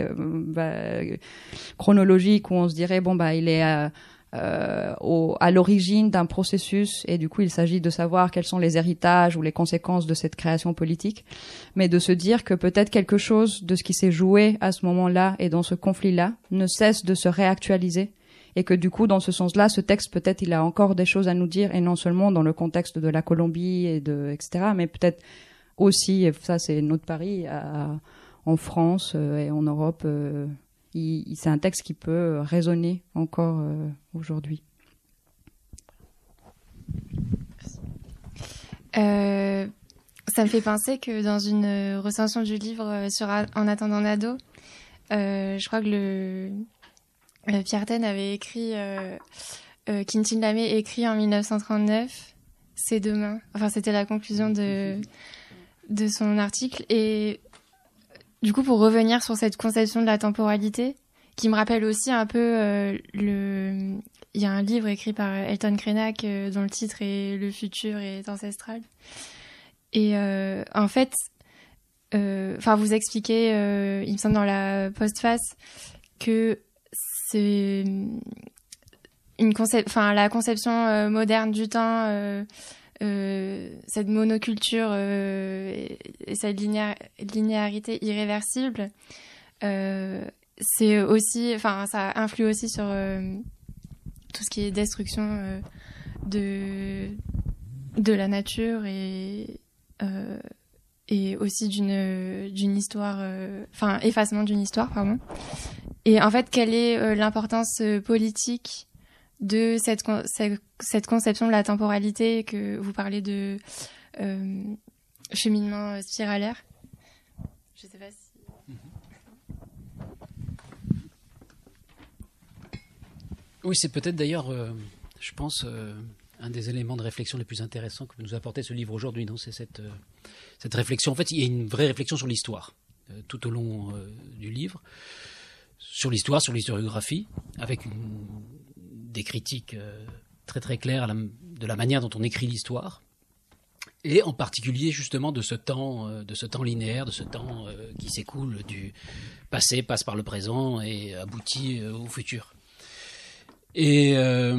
chronologique où on se dirait il est à l'origine d'un processus, et du coup il s'agit de savoir quels sont les héritages ou les conséquences de cette création politique, mais de se dire que peut-être quelque chose de ce qui s'est joué à ce moment-là et dans ce conflit-là ne cesse de se réactualiser, et que du coup dans ce sens-là, ce texte, peut-être il a encore des choses à nous dire, et non seulement dans le contexte de la Colombie et etc., mais peut-être aussi, et ça c'est notre pari, en France et en Europe c'est un texte qui peut résonner encore aujourd'hui. Ça me fait penser que dans une recension du livre sur En attendant Nado, je crois que Pierre Taine avait écrit, Quintine Lamé écrit en 1939, c'est demain. Enfin, c'était la conclusion de son article. Et du coup, pour revenir sur cette conception de la temporalité, qui me rappelle aussi un peu il y a un livre écrit par Elton Krenak dont le titre est Le futur est ancestral. Et en fait, vous expliquez, il me semble dans la postface, que c'est la conception moderne du temps, cette monoculture et cette linéarité irréversible, c'est aussi, ça influe aussi sur tout ce qui est destruction de la nature et aussi d'une histoire, effacement d'une histoire, pardon. Et en fait, quelle est l'importance politique de cette conception de la temporalité, que vous parlez de cheminement spiralaire? Je sais pas si... Oui, c'est peut-être d'ailleurs, je pense, un des éléments de réflexion les plus intéressants que nous apporter ce livre aujourd'hui. Non, c'est cette réflexion. En fait, il y a une vraie réflexion sur l'histoire tout au long du livre, sur l'histoire, sur l'historiographie, avec des critiques très très claires de la manière dont on écrit l'histoire, et en particulier justement de ce temps linéaire, de ce temps qui s'écoule du passé, passe par le présent et aboutit au futur. Et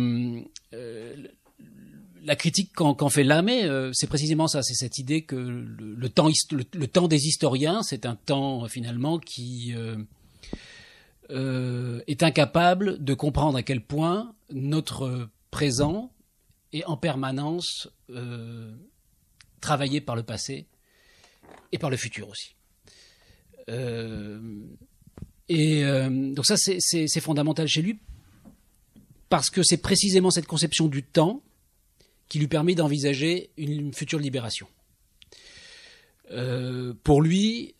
la critique qu'en fait Lamé, c'est précisément ça, c'est cette idée que le temps des historiens, c'est un temps finalement qui est incapable de comprendre à quel point notre présent est en permanence travaillé par le passé et par le futur aussi. Donc ça, c'est fondamental chez lui, parce que c'est précisément cette conception du temps qui lui permet d'envisager une future libération. Pour lui,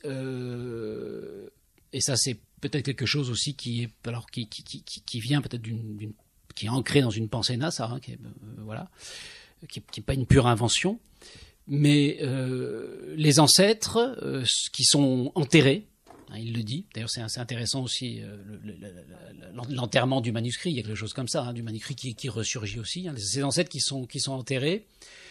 et ça c'est peut-être quelque chose aussi qui vient peut-être qui est ancré dans une pensée NASA, hein, qui est pas une pure invention, mais les ancêtres qui sont enterrés, hein, il le dit. D'ailleurs, c'est intéressant aussi l'enterrement du manuscrit. Il y a quelque chose comme ça, hein, du manuscrit qui ressurgit aussi. Hein. Ces ancêtres qui sont enterrés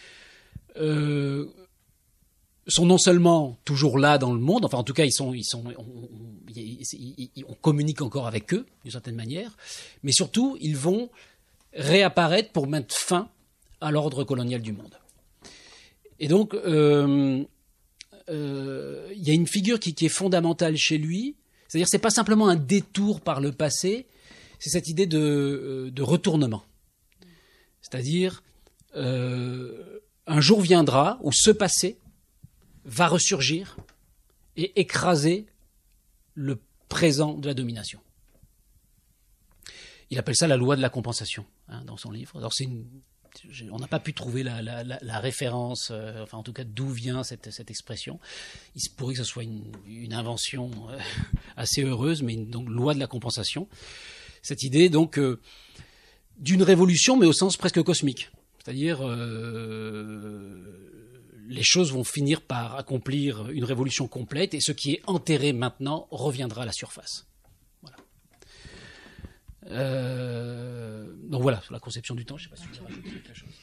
sont non seulement toujours là dans le monde, enfin en tout cas on communique encore avec eux d'une certaine manière, mais surtout ils vont réapparaître pour mettre fin à l'ordre colonial du monde. Et donc il y a une figure qui est fondamentale chez lui, c'est-à-dire c'est pas simplement un détour par le passé, c'est cette idée de retournement. C'est-à-dire un jour viendra où ce passé va ressurgir et écraser le présent de la domination. Il appelle ça la loi de la compensation, hein, dans son livre. Alors on n'a pas pu trouver la référence, enfin en tout cas d'où vient cette expression. Il se pourrait que ce soit une invention assez heureuse, mais donc loi de la compensation. Cette idée donc d'une révolution, mais au sens presque cosmique. C'est-à-dire les choses vont finir par accomplir une révolution complète, et ce qui est enterré maintenant reviendra à la surface. Voilà. Donc voilà, sur la conception du temps, je ne sais pas si vous avez rajouté quelque chose.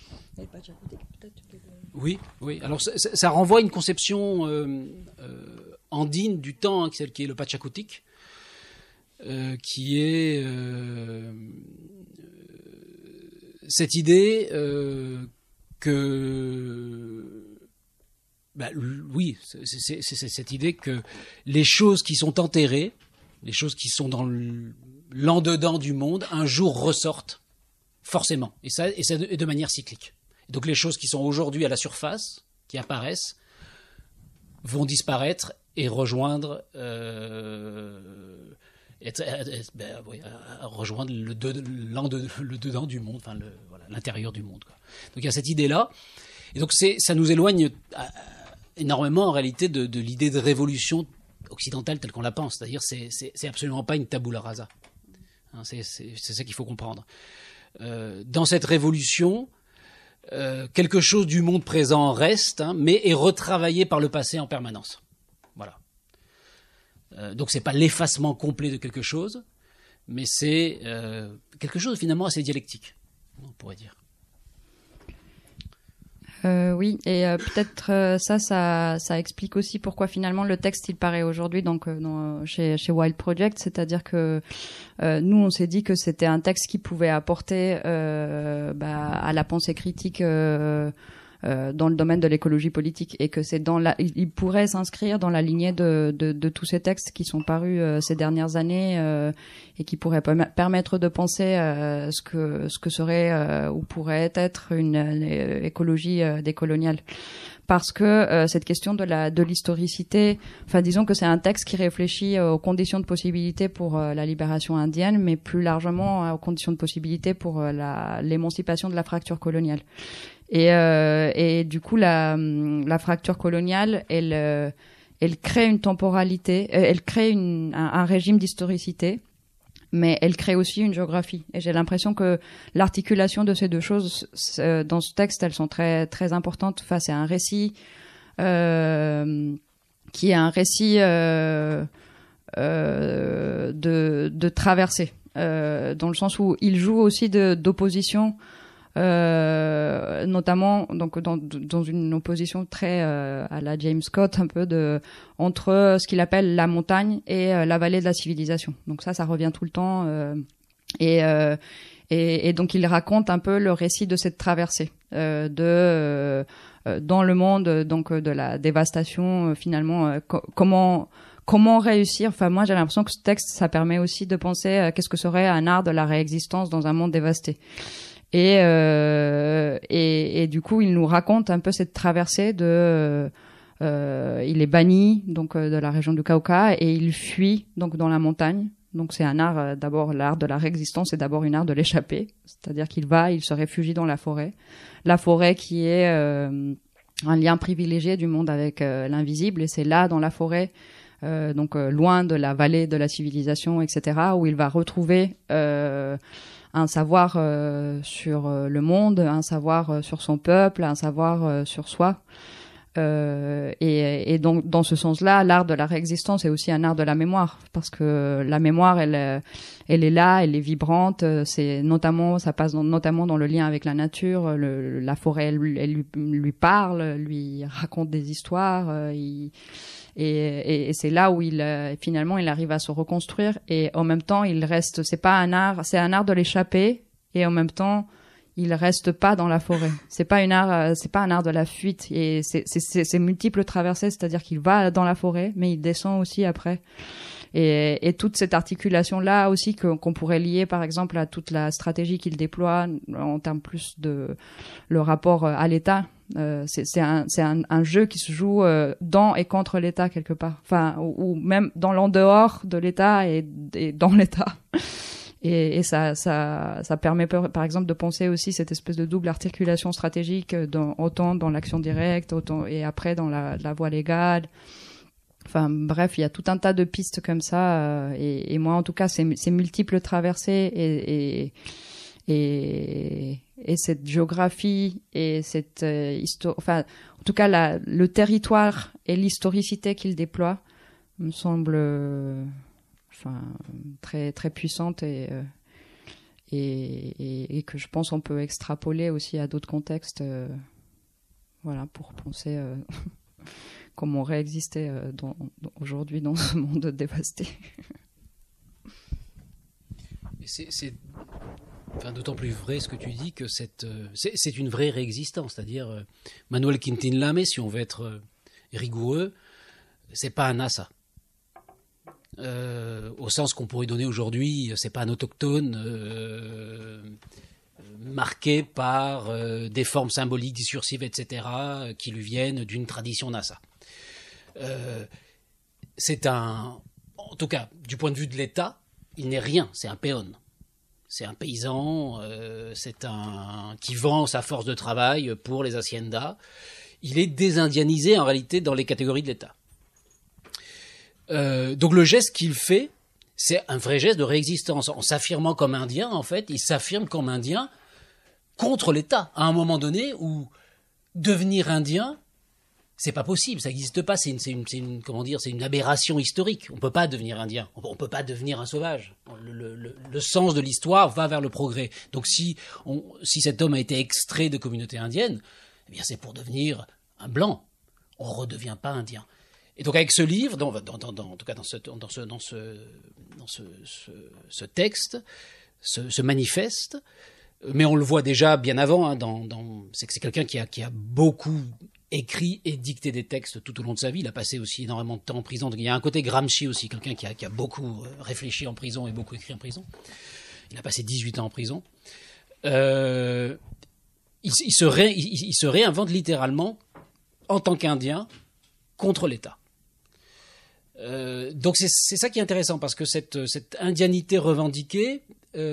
Oui. Alors ça renvoie à une conception andine du temps, hein, celle qui est le Pachakutik, qui est cette idée que... oui, c'est cette idée que les choses qui sont enterrées, les choses qui sont dans l'en-dedans du monde, un jour ressortent forcément, et ça de manière cyclique. Et donc les choses qui sont aujourd'hui à la surface, qui apparaissent, vont disparaître et rejoindre rejoindre le dedans du monde, enfin l'intérieur du monde, quoi. Donc il y a cette idée-là, et donc ça nous éloigne énormément en réalité de l'idée de révolution occidentale telle qu'on la pense. C'est-à-dire c'est absolument pas une tabula rasa. Hein, c'est ça qu'il faut comprendre. Dans cette révolution, quelque chose du monde présent reste, hein, mais est retravaillé par le passé en permanence. Voilà. Donc c'est pas l'effacement complet de quelque chose, mais c'est quelque chose finalement assez dialectique, on pourrait dire. Oui, et peut-être ça explique aussi pourquoi finalement le texte il paraît aujourd'hui donc chez Wild Project, c'est-à-dire que nous on s'est dit que c'était un texte qui pouvait apporter à la pensée critique dans le domaine de l'écologie politique, et que c'est il pourrait s'inscrire dans la lignée de tous ces textes qui sont parus ces dernières années et qui pourraient permettre de penser ce que serait ou pourrait être une écologie décoloniale. Parce que cette question de l'historicité, enfin disons que c'est un texte qui réfléchit aux conditions de possibilité pour la libération indienne, mais plus largement aux conditions de possibilité pour l'émancipation de la fracture coloniale. Et du coup, la fracture coloniale, elle crée une temporalité, elle crée un régime d'historicité, mais elle crée aussi une géographie. Et j'ai l'impression que l'articulation de ces deux choses dans ce texte, elles sont très très importantes. Enfin, c'est un récit qui est un récit de traversée, dans le sens où il joue aussi d'opposition. Notamment donc dans une opposition très à la James Scott, un peu entre ce qu'il appelle la montagne et la vallée de la civilisation. Donc ça revient tout le temps, et donc il raconte un peu le récit de cette traversée dans le monde, donc de la dévastation, finalement, comment réussir. Enfin, moi j'ai l'impression que ce texte ça permet aussi de penser qu'est-ce que serait un art de la réexistence dans un monde dévasté. Et du coup, il nous raconte un peu cette traversée il est banni donc de la région du Cauca et il fuit donc dans la montagne. Donc c'est un art, d'abord l'art de la réexistence, et d'abord une art de l'échapper, c'est-à-dire il se réfugie dans la forêt qui est un lien privilégié du monde avec l'invisible, et c'est là dans la forêt, loin de la vallée de la civilisation, etc., où il va retrouver un savoir sur le monde, un savoir sur son peuple, un savoir sur soi. Et donc, dans ce sens-là, l'art de la réexistence est aussi un art de la mémoire, parce que la mémoire, elle est là, elle est vibrante. Ça passe notamment dans le lien avec la nature. La forêt, elle lui parle, lui raconte des histoires. Et c'est là où finalement il arrive à se reconstruire, et en même temps c'est un art de l'échapper, et en même temps il reste pas dans la forêt. C'est pas un art de la fuite, et c'est multiples traversées, c'est-à-dire qu'il va dans la forêt mais il descend aussi après. Et toute cette articulation là aussi qu'on pourrait lier par exemple à toute la stratégie qu'il déploie en termes plus de le rapport à l'État. C'est un jeu qui se joue dans et contre l'État quelque part, enfin ou même dans l'en dehors de l'État et dans l'État. Et ça permet par exemple de penser aussi cette espèce de double articulation stratégique autant dans l'action directe, autant et après dans la voie légale. Enfin bref, il y a tout un tas de pistes comme ça, et moi en tout cas ces multiples traversées et cette géographie et cette histoire, enfin en tout cas le territoire et l'historicité qu'il déploie me semble très très puissante, et que je pense on peut extrapoler aussi à d'autres contextes, voilà, pour penser comment réexister aujourd'hui dans ce monde dévasté. C'est d'autant plus vrai ce que tu dis que c'est une vraie réexistence, c'est-à-dire Manuel Quintín Lame, si on veut être rigoureux, c'est pas un NASA. Au sens qu'on pourrait donner aujourd'hui, c'est pas un autochtone marqué par des formes symboliques discursives, etc., qui lui viennent d'une tradition NASA. C'est en tout cas, du point de vue de l'État, il n'est rien, c'est un péon. C'est un paysan, qui vend sa force de travail pour les haciendas. Il est désindianisé en réalité dans les catégories de l'État. Donc le geste qu'il fait, c'est un vrai geste de réexistence. En s'affirmant comme indien, en fait, il s'affirme comme indien contre l'État. À un moment donné où devenir indien, c'est pas possible, ça n'existe pas. C'est une aberration historique. On peut pas devenir indien. On peut pas devenir un sauvage. Le sens de l'histoire va vers le progrès. Donc si cet homme a été extrait de communauté indienne, eh bien c'est pour devenir un blanc. On redevient pas indien. Et donc avec ce livre, en tout cas dans ce texte, ce manifeste, mais on le voit déjà bien avant. C'est que c'est quelqu'un qui a beaucoup écrit et dicté des textes tout au long de sa vie. Il a passé aussi énormément de temps en prison. Donc, il y a un côté Gramsci aussi, quelqu'un qui a beaucoup réfléchi en prison et beaucoup écrit en prison. Il a passé 18 ans en prison. Il se réinvente littéralement en tant qu'Indien contre l'État. Donc c'est ça qui est intéressant, parce que cette indianité revendiquée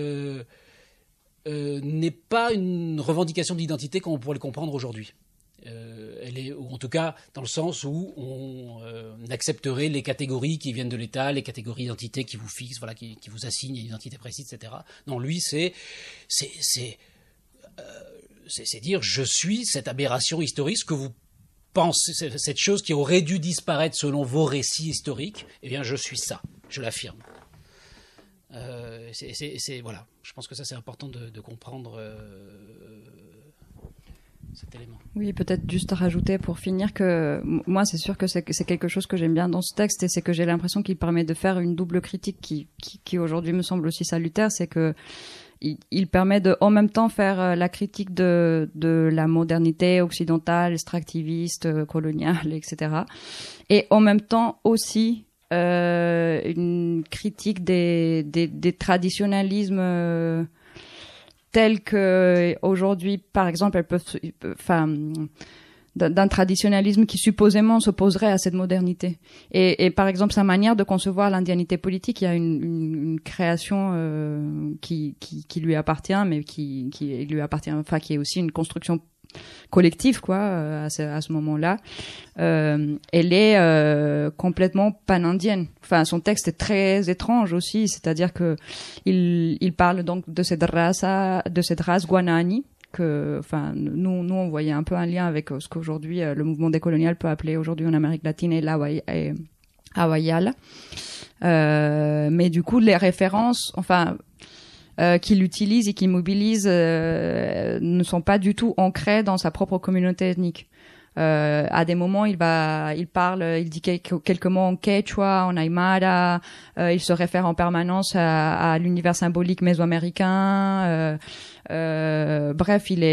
n'est pas une revendication d'identité comme on pourrait le comprendre aujourd'hui. Elle est, ou en tout cas dans le sens où on accepterait les catégories qui viennent de l'État, les catégories d'identité qui vous fixent, voilà, qui vous assignent une identité précise, etc. Non, lui, c'est dire je suis cette aberration historique, ce que vous pensez, cette chose qui aurait dû disparaître selon vos récits historiques, eh bien je suis ça, je l'affirme. Voilà, je pense que ça c'est important de comprendre cet élément. Oui, peut-être juste à rajouter pour finir que moi c'est sûr que c'est quelque chose que j'aime bien dans ce texte, et c'est que j'ai l'impression qu'il permet de faire une double critique qui aujourd'hui me semble aussi salutaire. C'est que il permet de en même temps faire la critique de la modernité occidentale, extractiviste, coloniale, etc. Et en même temps aussi une critique des traditionnalismes tels que aujourd'hui, par exemple, d'un traditionnalisme qui supposément s'opposerait à cette modernité. Et par exemple, sa manière de concevoir l'indianité politique, il y a une création qui lui appartient, mais qui lui appartient, enfin qui est aussi une construction collective, quoi, à ce moment-là. Elle est complètement pan-indienne. Enfin, son texte est très étrange aussi, c'est-à-dire que il parle donc de cette race guanani, que, enfin, nous on voyait un peu un lien avec ce qu'aujourd'hui le mouvement décolonial peut appeler aujourd'hui en Amérique latine et l'Awayala. Mais du coup, les références, enfin, qu'il utilise et qu'il mobilise ne sont pas du tout ancrées dans sa propre communauté ethnique. À des moments, il dit quelques mots en quechua, en aymara, il se réfère en permanence à l'univers symbolique mésoaméricain. Bref, il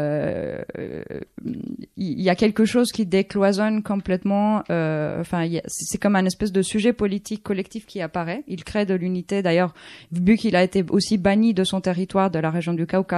y a quelque chose qui décloisonne complètement. Enfin, c'est comme un espèce de sujet politique collectif qui apparaît. Il crée de l'unité. D'ailleurs, vu qu'il a été aussi banni de son territoire, de la région du Cauca,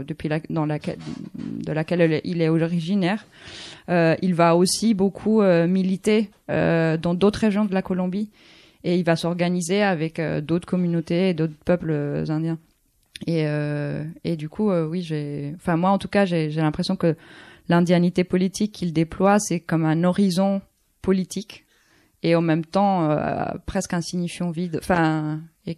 de laquelle il est originaire, il va aussi beaucoup militer dans d'autres régions de la Colombie, et il va s'organiser avec d'autres communautés et d'autres peuples indiens. Et du coup, oui, moi en tout cas, j'ai l'impression que l'indianité politique qu'il déploie, c'est comme un horizon politique et en même temps presque un signifiant vide. Un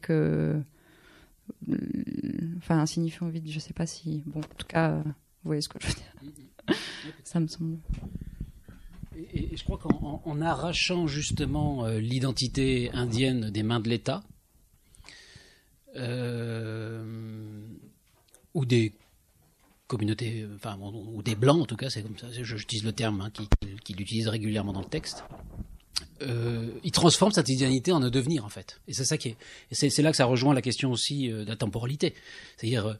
signifiant vide, je sais pas si, bon, en tout cas, vous voyez ce que je veux dire. Ça me semble. Et je crois qu'en arrachant justement l'identité indienne des mains de l'État, ou des communautés, enfin, ou des blancs en tout cas, c'est comme ça, j'utilise le terme qu'il utilise régulièrement dans le texte, il transforme cette indianité en un devenir en fait. Et c'est ça qui est, et c'est là que ça rejoint la question aussi de la temporalité. C'est-à-dire,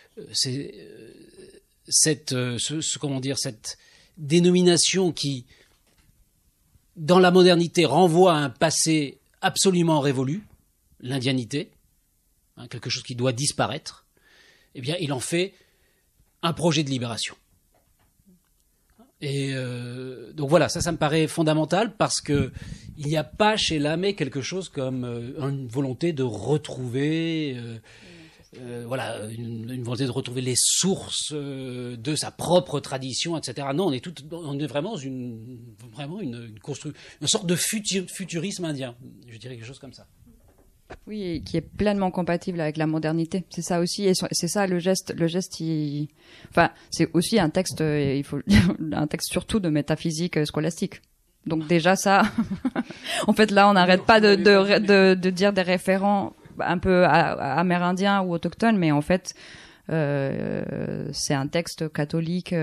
cette dénomination qui, dans la modernité, renvoie à un passé absolument révolu, l'indianité, quelque chose qui doit disparaître, eh bien, il en fait un projet de libération. Et donc voilà, ça me paraît fondamental parce que il n'y a pas chez Lamé quelque chose comme une volonté de retrouver, voilà, une volonté de retrouver les sources de sa propre tradition, etc. Non, on est vraiment une sorte de futurisme indien, je dirais quelque chose comme ça. Oui, et qui est pleinement compatible avec la modernité. C'est ça aussi, et c'est ça le geste. Enfin, c'est aussi un texte. Il faut un texte surtout de métaphysique scolastique. Donc déjà ça, en fait là, on n'arrête pas de dire des référents un peu amérindiens ou autochtones, mais en fait. C'est un texte catholique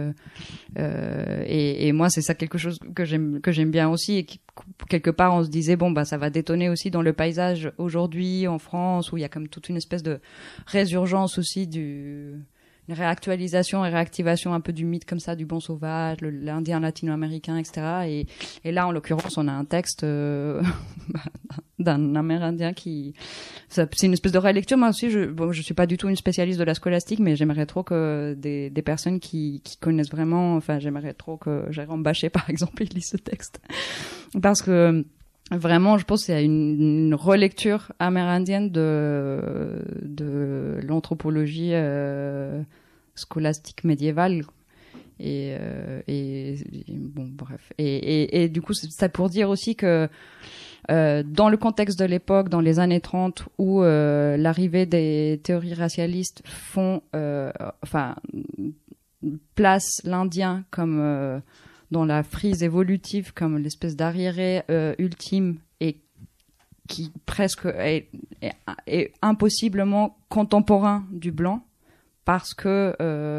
et moi c'est ça quelque chose que j'aime bien aussi et quelque part on se disait bon bah ça va détonner aussi dans le paysage aujourd'hui en France où il y a comme toute une espèce de résurgence aussi une réactualisation et réactivation un peu du mythe comme ça du bon sauvage, l'Indien latino-américain, etc. Et là en l'occurrence on a un texte d'un Amérindien c'est une espèce de relecture. Moi aussi, je suis pas du tout une spécialiste de la scolastique, mais j'aimerais trop que des personnes qui connaissent vraiment, enfin, j'aimerais trop que Jérôme Bachet, par exemple, il lit ce texte. Parce que, vraiment, je pense qu'il y a une relecture amérindienne de l'anthropologie, scolastique médiévale. Et bon, bref. Et du coup, c'est ça pour dire aussi que, dans le contexte de l'époque, dans les années 30, où l'arrivée des théories racialistes place l'Indien comme dans la frise évolutive, comme l'espèce d'arriéré ultime et qui presque est impossiblement contemporain du blanc, parce que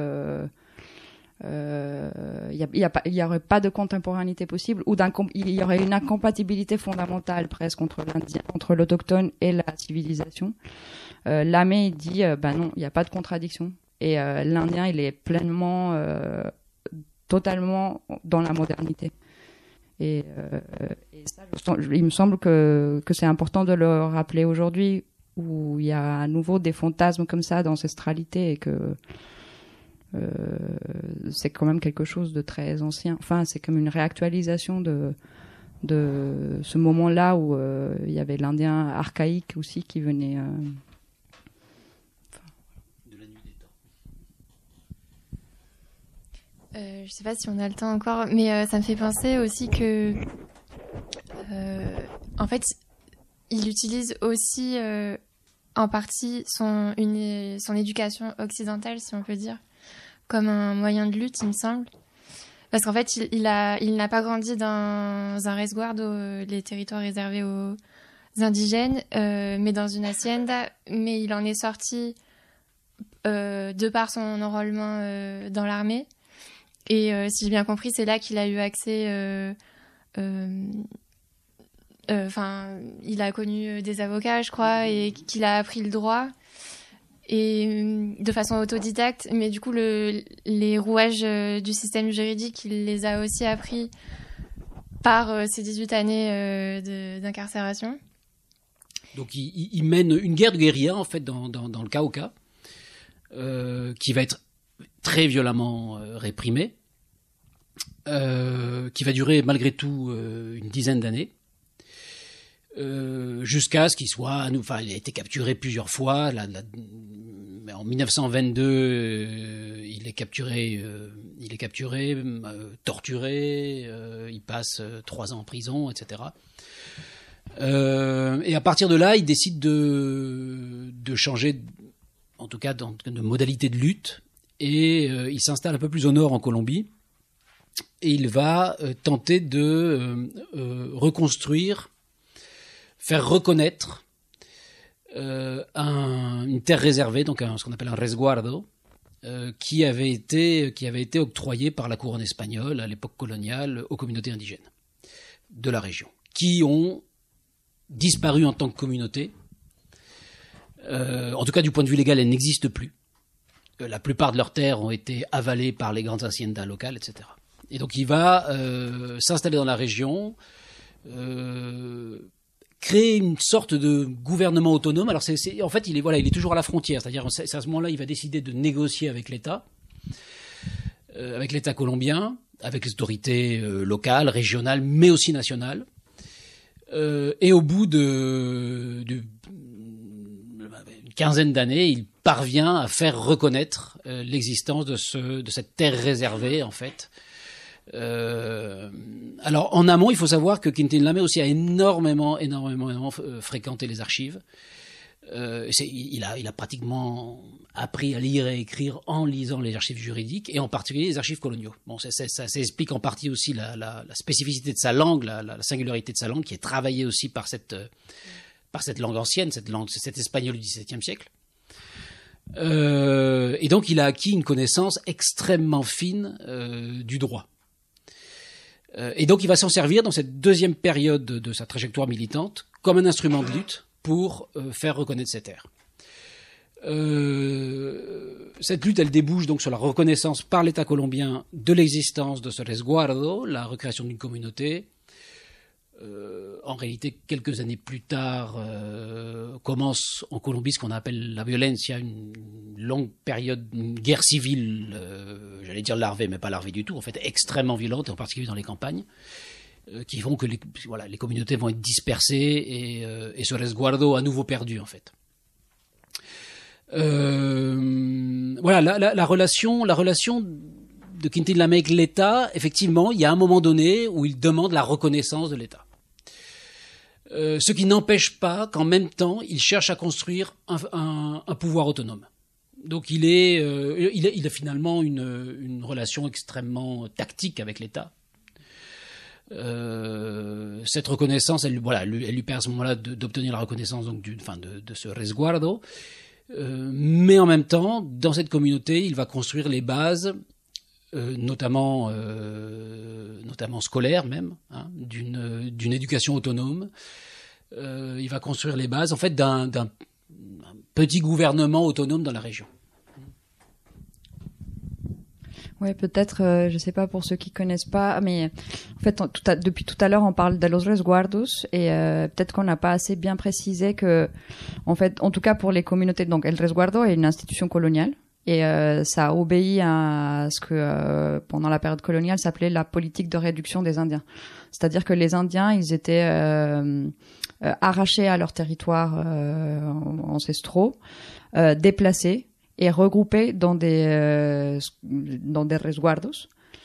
il y aurait pas de contemporanéité possible, ou il y aurait une incompatibilité fondamentale presque entre l'autochtone et la civilisation. Lamé il dit bah non, il n'y a pas de contradiction, et l'Indien il est pleinement totalement dans la modernité, et ça il me semble que c'est important de le rappeler aujourd'hui, où il y a à nouveau des fantasmes comme ça d'ancestralité, et que c'est quand même quelque chose de très ancien. Enfin, c'est comme une réactualisation de ce moment-là où il y avait l'Indien archaïque aussi qui venait. De la nuit des temps. Je sais pas si on a le temps encore, mais ça me fait penser aussi que, en fait, il utilise aussi en partie son éducation occidentale, si on peut dire, comme un moyen de lutte, il me semble. Parce qu'en fait, il n'a pas grandi dans un resguardo, les territoires réservés aux indigènes, mais dans une hacienda. Mais il en est sorti de par son enrôlement dans l'armée. Et si j'ai bien compris, c'est là qu'il a eu accès... il a connu des avocats, je crois, et qu'il a appris le droit. Et de façon autodidacte, mais du coup les rouages du système juridique, il les a aussi appris par ces 18 années d'incarcération. Donc il mène une guerre de guérilla en fait dans le Cauca, qui va être très violemment réprimée, qui va durer malgré tout une dizaine d'années. Jusqu'à ce qu'il soit, il a été capturé plusieurs fois. En 1922, il est capturé, torturé. Il passe 3 ans en prison, etc. Et à partir de là, il décide de changer, en tout cas, de modalité de lutte, et il s'installe un peu plus au nord en Colombie. Et il va tenter de reconstruire, faire reconnaître une terre réservée, donc ce qu'on appelle un resguardo, qui avait été octroyé par la couronne espagnole à l'époque coloniale aux communautés indigènes de la région, qui ont disparu en tant que communauté. En tout cas, du point de vue légal, elles n'existent plus. La plupart de leurs terres ont été avalées par les grandes haciendas locales, etc. Et donc il va s'installer dans la région, créer une sorte de gouvernement autonome. Alors en fait, il est toujours à la frontière. C'est-à-dire, c'est à ce moment-là, il va décider de négocier avec l'État colombien. avec les autorités locales, régionales, mais aussi nationales. Et au bout d'une quinzaine d'années, il parvient à faire reconnaître l'existence de cette terre réservée, en fait. Alors, en amont, il faut savoir que Quintin Lamé aussi a énormément fréquenté les archives. Il a pratiquement appris à lire et écrire en lisant les archives juridiques et en particulier les archives coloniaux. Bon, ça explique en partie aussi la spécificité de sa langue, la singularité de sa langue qui est travaillée aussi par cette langue ancienne, cet espagnol du XVIIe siècle. Et donc il a acquis une connaissance extrêmement fine du droit. Et donc il va s'en servir dans cette deuxième période de sa trajectoire militante comme un instrument de lutte pour faire reconnaître ces terres. Cette lutte, elle débouche donc sur la reconnaissance par l'État colombien de l'existence de ce resguardo, la recréation d'une communauté. En réalité, quelques années plus tard, commence en Colombie ce qu'on appelle la violencia, une longue période, une guerre civile, j'allais dire larvée, mais pas larvée du tout, en fait extrêmement violente, et en particulier dans les campagnes, qui font que les communautés vont être dispersées et ce resguardo à nouveau perdu, en fait. La relation de Quintin Lamé avec l'État, effectivement, il y a un moment donné où il demande la reconnaissance de l'État. Ce qui n'empêche pas qu'en même temps, il cherche à construire un pouvoir autonome. Donc il a finalement une relation extrêmement tactique avec l'État. Cette reconnaissance, elle lui permet à ce moment-là d'obtenir la reconnaissance donc de ce resguardo. Mais en même temps, dans cette communauté, il va construire les bases, notamment scolaires même, d'une éducation autonome. Il va construire les bases, en fait, d'un petit gouvernement autonome dans la région. Ouais, peut-être, je sais pas pour ceux qui connaissent pas, mais en fait, depuis tout à l'heure, on parle de los resguardos et peut-être qu'on n'a pas assez bien précisé que, en fait, en tout cas pour les communautés, donc el resguardo est une institution coloniale et ça obéit à ce que pendant la période coloniale s'appelait la politique de réduction des Indiens. C'est-à-dire que les Indiens, ils étaient arrachés à leur territoire ancestraux, déplacés et regroupés dans des resguardos.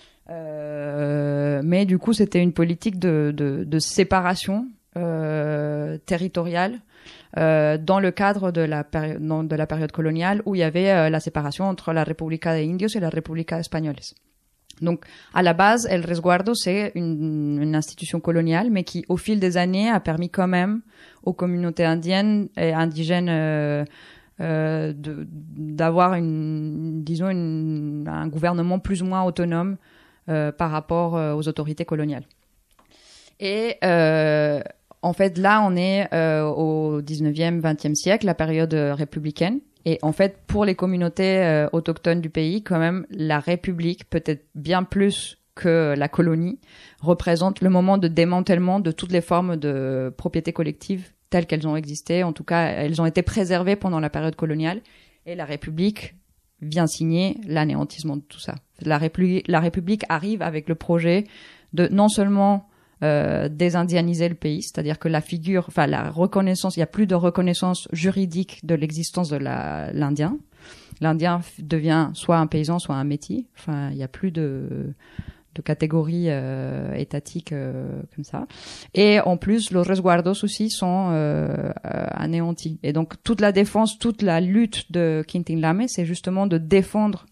Mais du coup, c'était une politique de séparation territoriale dans le cadre de la période coloniale où il y avait la séparation entre la República de Indios et la República Españoles. Donc, à la base, el resguardo, c'est une institution coloniale, mais qui, au fil des années, a permis quand même aux communautés indiennes et indigènes d'avoir un gouvernement plus ou moins autonome par rapport aux autorités coloniales. Et en fait, là, on est au 19e, 20e siècle, la période républicaine. Et en fait, pour les communautés autochtones du pays, quand même, la République, peut-être bien plus que la colonie, représente le moment de démantèlement de toutes les formes de propriété collective telles qu'elles ont existé. En tout cas, elles ont été préservées pendant la période coloniale. Et la République vient signer l'anéantissement de tout ça. La République arrive avec le projet de non seulement désindianiser le pays, c'est-à-dire que la reconnaissance, il n'y a plus de reconnaissance juridique de l'existence de l'Indien. L'Indien devient soit un paysan, soit un métis. Enfin, il n'y a plus de catégories étatiques comme ça. Et en plus, los resguardos aussi sont anéantis. Et donc, toute la défense, toute la lutte de Quintin Lamé, c'est justement de défendre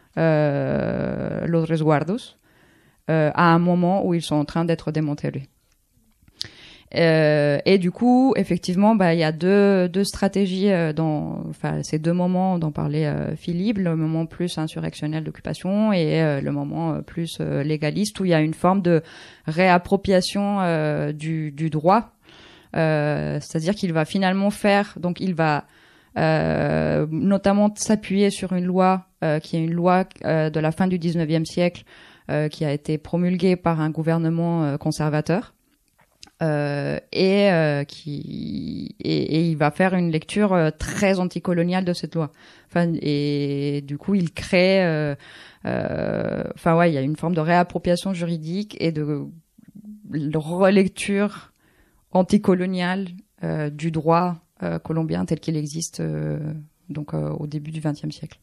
los resguardos à un moment où ils sont en train d'être démantelés. Et du coup, effectivement, il y a deux stratégies ces deux moments dont parlait Philippe, le moment plus insurrectionnel d'occupation et le moment plus légaliste où il y a une forme de réappropriation du droit. C'est-à-dire qu'il va finalement il va notamment s'appuyer sur une loi qui est une loi de la fin du 19e siècle qui a été promulguée par un gouvernement conservateur et il va faire une lecture très anticoloniale de cette loi. Enfin, et du coup, il crée, il y a une forme de réappropriation juridique et de relecture anticoloniale du droit colombien tel qu'il existe au début du XXe siècle.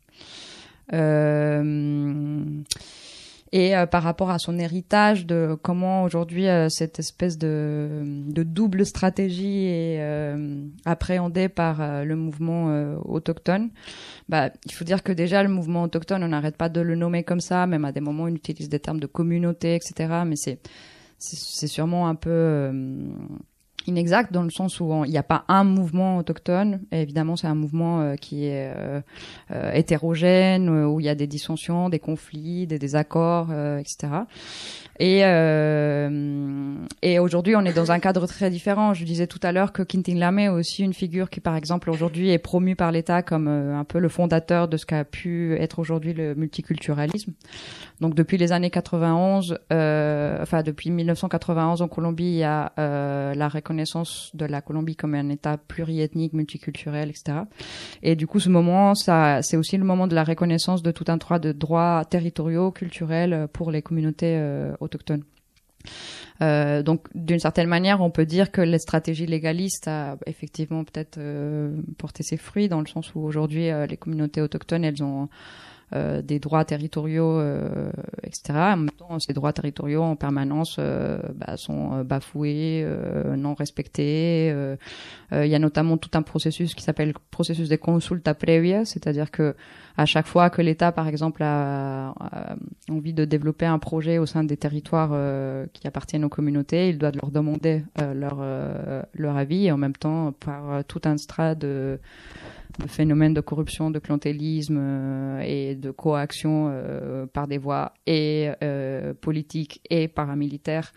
Et par rapport à son héritage de comment aujourd'hui cette espèce de double stratégie est appréhendée par le mouvement autochtone, il faut dire que déjà le mouvement autochtone, on n'arrête pas de le nommer comme ça, même à des moments on utilise des termes de communauté, etc. Mais c'est sûrement un peu inexact dans le sens où il n'y a pas un mouvement autochtone. Et évidemment, c'est un mouvement qui est hétérogène, où il y a des dissensions, des conflits, des désaccords, etc. Et aujourd'hui, on est dans un cadre très différent. Je disais tout à l'heure que Quintin Lame est aussi une figure qui, par exemple, aujourd'hui est promue par l'État comme un peu le fondateur de ce qu'a pu être aujourd'hui le multiculturalisme. Donc, depuis les années 91, depuis 1991 en Colombie, il y a la reconnaissance de la Colombie comme un État pluriethnique, multiculturel, etc. Et du coup, ce moment, c'est aussi le moment de la reconnaissance de tout un tas de droits territoriaux, culturels pour les communautés autochtones. Donc, d'une certaine manière, on peut dire que les stratégies légalistes a effectivement peut-être porté ses fruits dans le sens où aujourd'hui, les communautés autochtones, elles ont des droits territoriaux, etc. En même temps, ces droits territoriaux en permanence sont bafoués, non respectés. Il y a notamment tout un processus qui s'appelle le processus de consulta previa, c'est-à-dire que à chaque fois que l'État, par exemple, a envie de développer un projet au sein des territoires qui appartiennent aux communautés, il doit leur demander leur avis, et en même temps, par tout un strat de phénomènes de corruption, de clientélisme et de coaction par des voies et politiques et paramilitaires,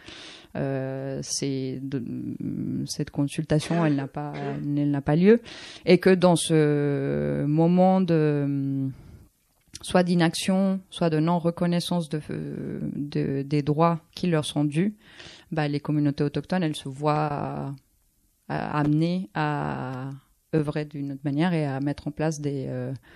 cette consultation, elle n'a pas lieu, et que dans ce moment de soit d'inaction, soit de non-reconnaissance des droits qui leur sont dus, les communautés autochtones, elles se voient amenées à œuvrer d'une autre manière et à mettre en place des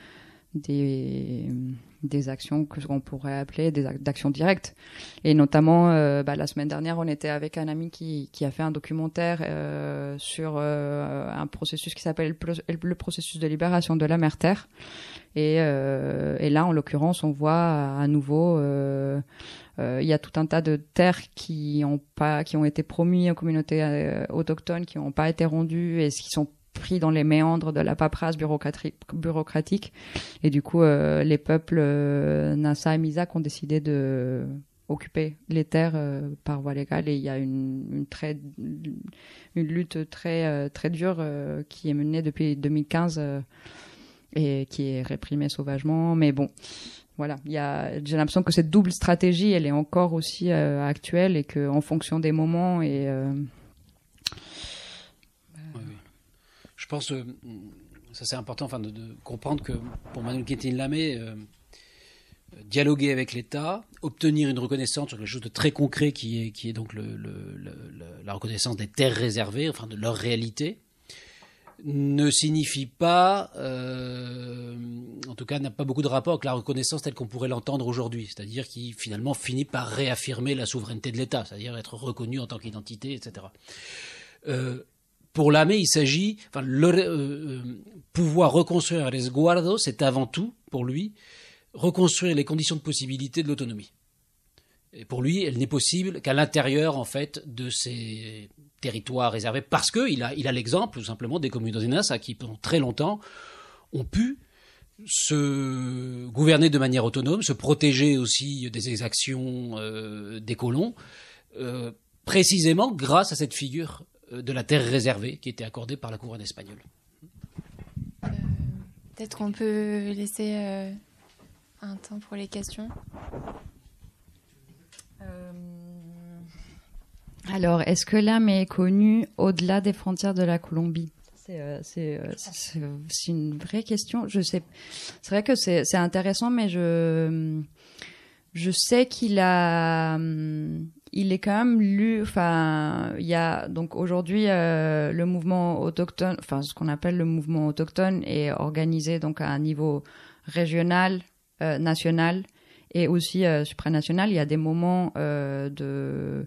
actions que qu'on pourrait appeler des actions directes. Et notamment, la semaine dernière, on était avec un ami qui a fait un documentaire sur un processus qui s'appelle le processus de libération de la mère-terre. Et là, en l'occurrence, on voit à nouveau, il y a tout un tas de terres qui ont été promues aux communautés autochtones, qui n'ont pas été rendues et qui sont pris dans les méandres de la paperasse bureaucratique. Et du coup, les peuples Nasa et Misak ont décidé de occuper les terres par voie légale, et il y a une lutte très très dure qui est menée depuis 2015 et qui est réprimée sauvagement. Mais bon, voilà, j'ai l'impression que cette double stratégie, elle est encore aussi actuelle, et que en fonction des moments Je pense que ça c'est important, de comprendre que pour Manuel Quintin Lame, dialoguer avec l'État, obtenir une reconnaissance sur quelque chose de très concret qui est donc la reconnaissance des terres réservées, de leur réalité, ne signifie pas, en tout cas n'a pas beaucoup de rapport avec la reconnaissance telle qu'on pourrait l'entendre aujourd'hui, c'est-à-dire qui finalement finit par réaffirmer la souveraineté de l'État, c'est-à-dire être reconnu en tant qu'identité, etc. Pour Lame, il s'agit, pouvoir reconstruire un resguardo, c'est avant tout, pour lui, reconstruire les conditions de possibilité de l'autonomie. Et pour lui, elle n'est possible qu'à l'intérieur, en fait, de ces territoires réservés, parce qu'il a l'exemple, tout simplement, des communautés Nasa qui, pendant très longtemps, ont pu se gouverner de manière autonome, se protéger aussi des exactions des colons, précisément grâce à cette figure de la terre réservée qui était accordée par la couronne espagnole. Peut-être qu'on peut laisser un temps pour les questions. Alors, est-ce que Lame est connu au-delà des frontières de la Colombie ? C'est une vraie question. Je sais. C'est vrai que c'est intéressant, mais je sais qu'il a il est quand même lu. Enfin, il y a donc aujourd'hui le mouvement autochtone, enfin ce qu'on appelle le mouvement autochtone, est organisé donc à un niveau régional, national et aussi supranational. Il y a des moments de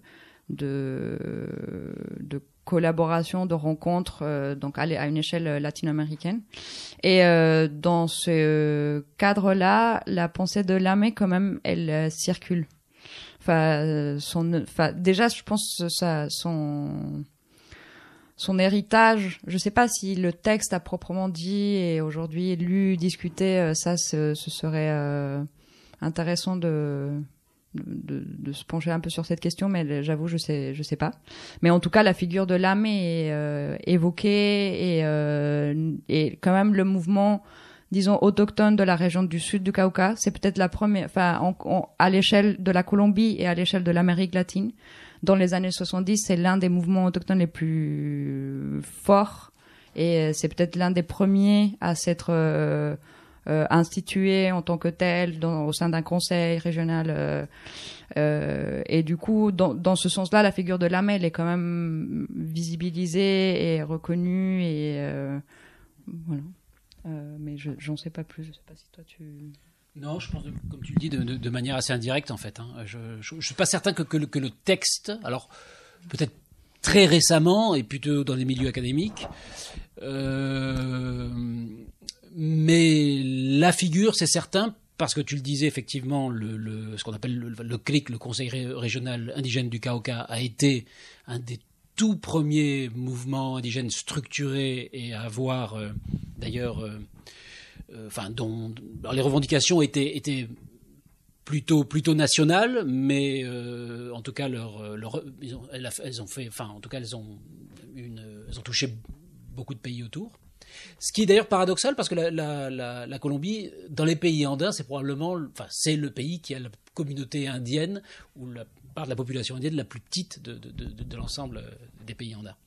collaboration, de rencontres, donc à une échelle latino-américaine. Et dans ce cadre-là, la pensée de Lamé, quand même, elle circule. Enfin, déjà, je pense son héritage. Je sais pas si le texte à proprement dit et aujourd'hui lu, discuté, ça, ce serait intéressant de se pencher un peu sur cette question, mais j'avoue, je sais pas. Mais en tout cas, la figure de Lamé est évoquée et quand même le mouvement, disons, autochtone de la région du sud du Cauca, c'est peut-être la première, enfin, à l'échelle de la Colombie et à l'échelle de l'Amérique latine. Dans les années 70, c'est l'un des mouvements autochtones les plus forts et c'est peut-être l'un des premiers à s'être institué en tant que tel au sein d'un conseil régional et du coup dans ce sens-là la figure de Lamé elle est quand même visibilisée et reconnue et voilà mais j'en sais pas plus, je sais pas si toi tu... Non, je pense, comme tu le dis, de manière assez indirecte en fait. Hein. Je suis pas certain que le texte, alors peut-être très récemment et plutôt dans les milieux académiques, mais la figure, c'est certain, parce que tu le disais effectivement, ce qu'on appelle le CLIC, le Conseil régional indigène du Cauca, a été un des tout premiers mouvements indigènes structurés et à avoir d'ailleurs, dont les revendications étaient plutôt nationales, mais en tout cas elles ont fait, enfin en tout cas elles ont touché beaucoup de pays autour. Ce qui est d'ailleurs paradoxal parce que la Colombie, dans les pays andins, c'est le pays qui a la communauté indienne ou la part de la population indienne la plus petite de l'ensemble des pays andins.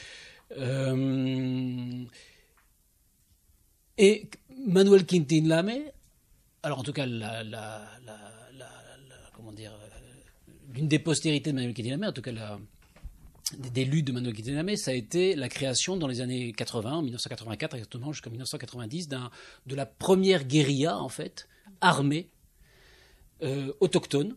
Et Manuel Quintín Lamé, alors en tout cas comment dire, l'une des postérités de Manuel Quintín Lamé, en tout cas des luttes de Manuel Quintín Lamé, ça a été la création dans les années 80, en 1984 exactement jusqu'en 1990, de la première guérilla en fait armée autochtone,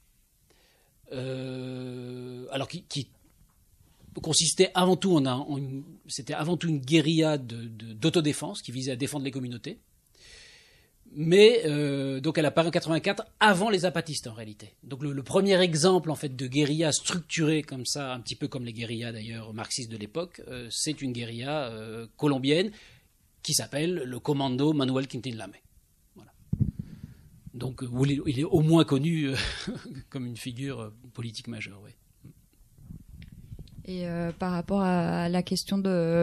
alors qui consistait avant tout c'était avant tout une guérilla d'autodéfense qui visait à défendre les communautés. Mais donc elle apparaît en 84 avant les zapatistes en réalité. Donc le premier exemple en fait de guérilla structurée comme ça, un petit peu comme les guérillas d'ailleurs marxistes de l'époque, c'est une guérilla colombienne qui s'appelle le Commando Manuel Quintín Lamé. Voilà. Donc il est au moins connu comme une figure politique majeure. Oui. Et par rapport à la question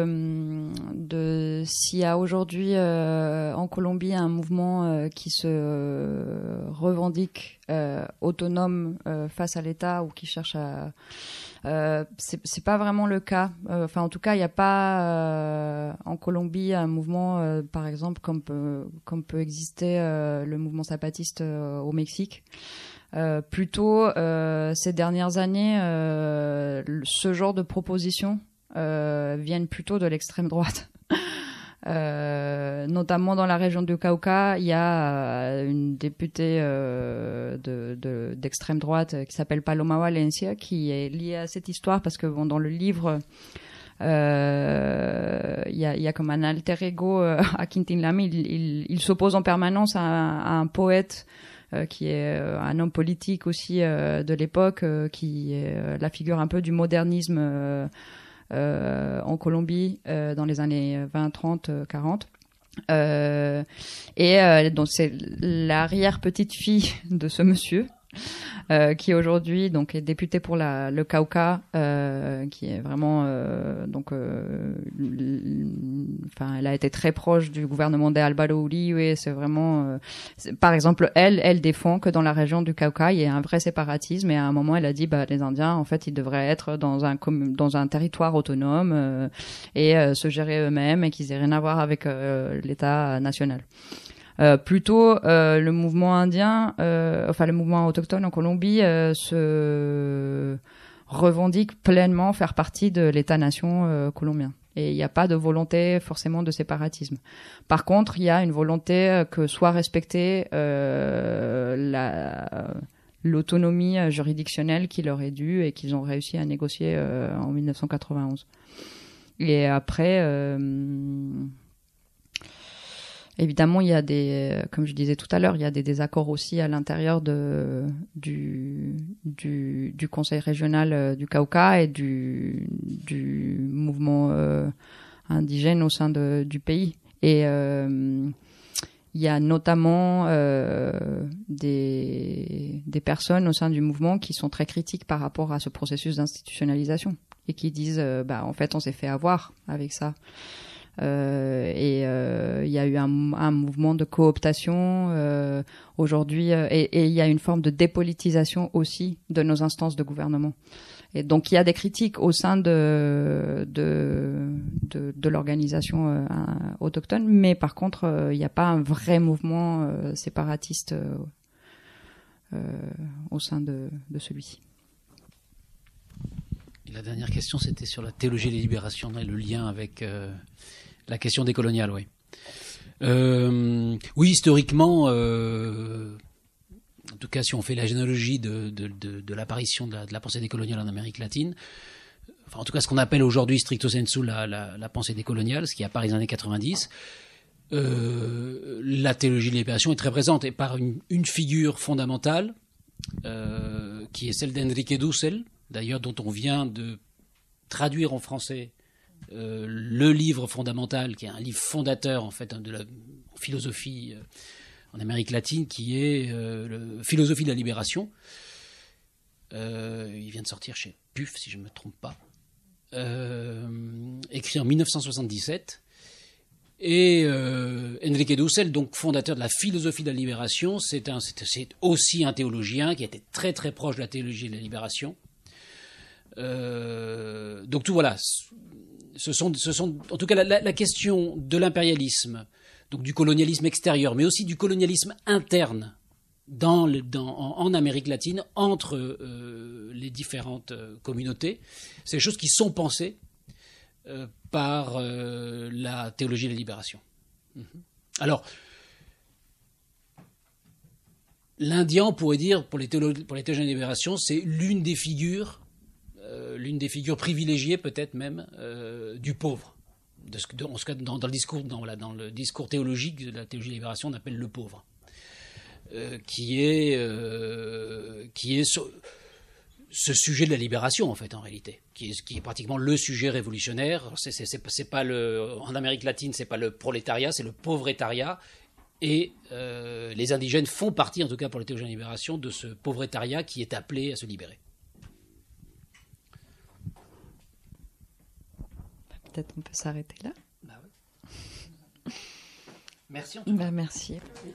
de s'il y a aujourd'hui en Colombie un mouvement qui se revendique autonome face à l'État ou qui cherche à... c'est pas vraiment le cas. Enfin, en tout cas, il n'y a pas en Colombie un mouvement, par exemple, comme peut exister le mouvement zapatiste au Mexique. Plutôt ces dernières années, ce genre de propositions viennent plutôt de l'extrême droite. Notamment dans la région du Cauca, il y a une députée d'extrême droite qui s'appelle Paloma Valencia, qui est liée à cette histoire parce que dans le livre, il y a comme un alter ego à Quintín Lamé. Il s'oppose en permanence à un poète qui est un homme politique aussi de l'époque, qui est la figure un peu du modernisme en Colombie dans les années 20, 30, 40. Donc c'est l'arrière-petite-fille de ce monsieur qui aujourd'hui donc est députée pour le Cauca, qui est vraiment elle a été très proche du gouvernement d'Álvaro Uribe. C'est vraiment par exemple elle défend que dans la région du Cauca il y a un vrai séparatisme, et à un moment elle a dit les Indiens en fait ils devraient être dans un territoire autonome et se gérer eux-mêmes, et qu'ils aient rien à voir avec l'État national. Plutôt le mouvement indien, le mouvement autochtone en Colombie se revendique pleinement faire partie de l'État-nation colombien. Et il n'y a pas de volonté forcément de séparatisme. Par contre, il y a une volonté que soit respectée l'autonomie juridictionnelle qui leur est due et qu'ils ont réussi à négocier en 1991. Et après, évidemment, il y a comme je disais tout à l'heure, il y a des désaccords aussi à l'intérieur du Conseil régional du Cauca et du mouvement indigène au sein du pays. Et il y a notamment des personnes au sein du mouvement qui sont très critiques par rapport à ce processus d'institutionnalisation et qui disent en fait on s'est fait avoir avec ça. Il y a eu un mouvement de cooptation aujourd'hui et il y a une forme de dépolitisation aussi de nos instances de gouvernement. Et donc il y a des critiques au sein de l'organisation autochtone, mais par contre il n'y a pas un vrai mouvement séparatiste au sein de celui-ci. Et la dernière question, c'était sur la théologie des libérations et le lien avec la question décoloniale, oui. Oui, historiquement, en tout cas, si on fait la généalogie de l'apparition de la pensée décoloniale en Amérique latine, enfin, en tout cas, ce qu'on appelle aujourd'hui stricto sensu la pensée décoloniale, ce qui apparaît dans les années 90, la théologie de la libération est très présente et par une figure fondamentale qui est celle d'Enrique Dussel, d'ailleurs, dont on vient de traduire en français le livre fondamental, qui est un livre fondateur en fait de la philosophie en Amérique latine, qui est Philosophie de la libération. Il vient de sortir chez PUF, si je ne me trompe pas. Écrit en 1977. Et Enrique Dussel, donc fondateur de la philosophie de la libération, c'est aussi un théologien qui était très très proche de la théologie de la libération. Donc tout voilà, ce sont en tout cas la question de l'impérialisme, donc du colonialisme extérieur, mais aussi du colonialisme interne en Amérique latine entre les différentes communautés. C'est des choses qui sont pensées par la théologie de la libération. Alors, l'Indien, on pourrait dire, pour les théologiens de la libération, c'est l'une des figures privilégiées peut-être même du pauvre. Dans le discours théologique de la théologie de la libération, on appelle le pauvre, qui est ce sujet de la libération en fait en réalité, qui est pratiquement le sujet révolutionnaire. Alors, c'est pas en Amérique latine, c'est pas le prolétariat, c'est le pauvrétariat. Et les indigènes font partie, en tout cas pour les théologiens de la libération, de ce pauvrétariat qui est appelé à se libérer. Peut-être on peut s'arrêter là. Bah oui. Merci en tout cas. Merci.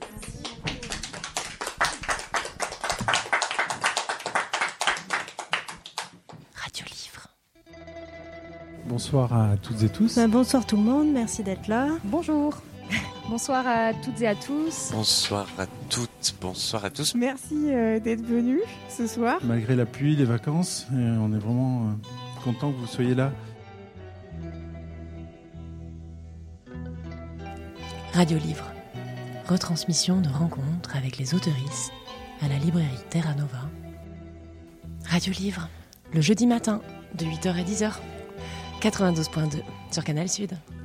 Radio Livre. Bonsoir à toutes et tous. Bonsoir tout le monde, merci d'être là. Bonjour. Bonsoir à toutes et à tous. Bonsoir à toutes, bonsoir à tous. Merci d'être venus ce soir. Malgré la pluie, les vacances, on est vraiment content que vous soyez là. Radio Livre. Retransmission de rencontres avec les auteurices à la librairie Terra Nova. Radio Livre, le jeudi matin de 8h à 10h. 92.2 sur Canal Sud.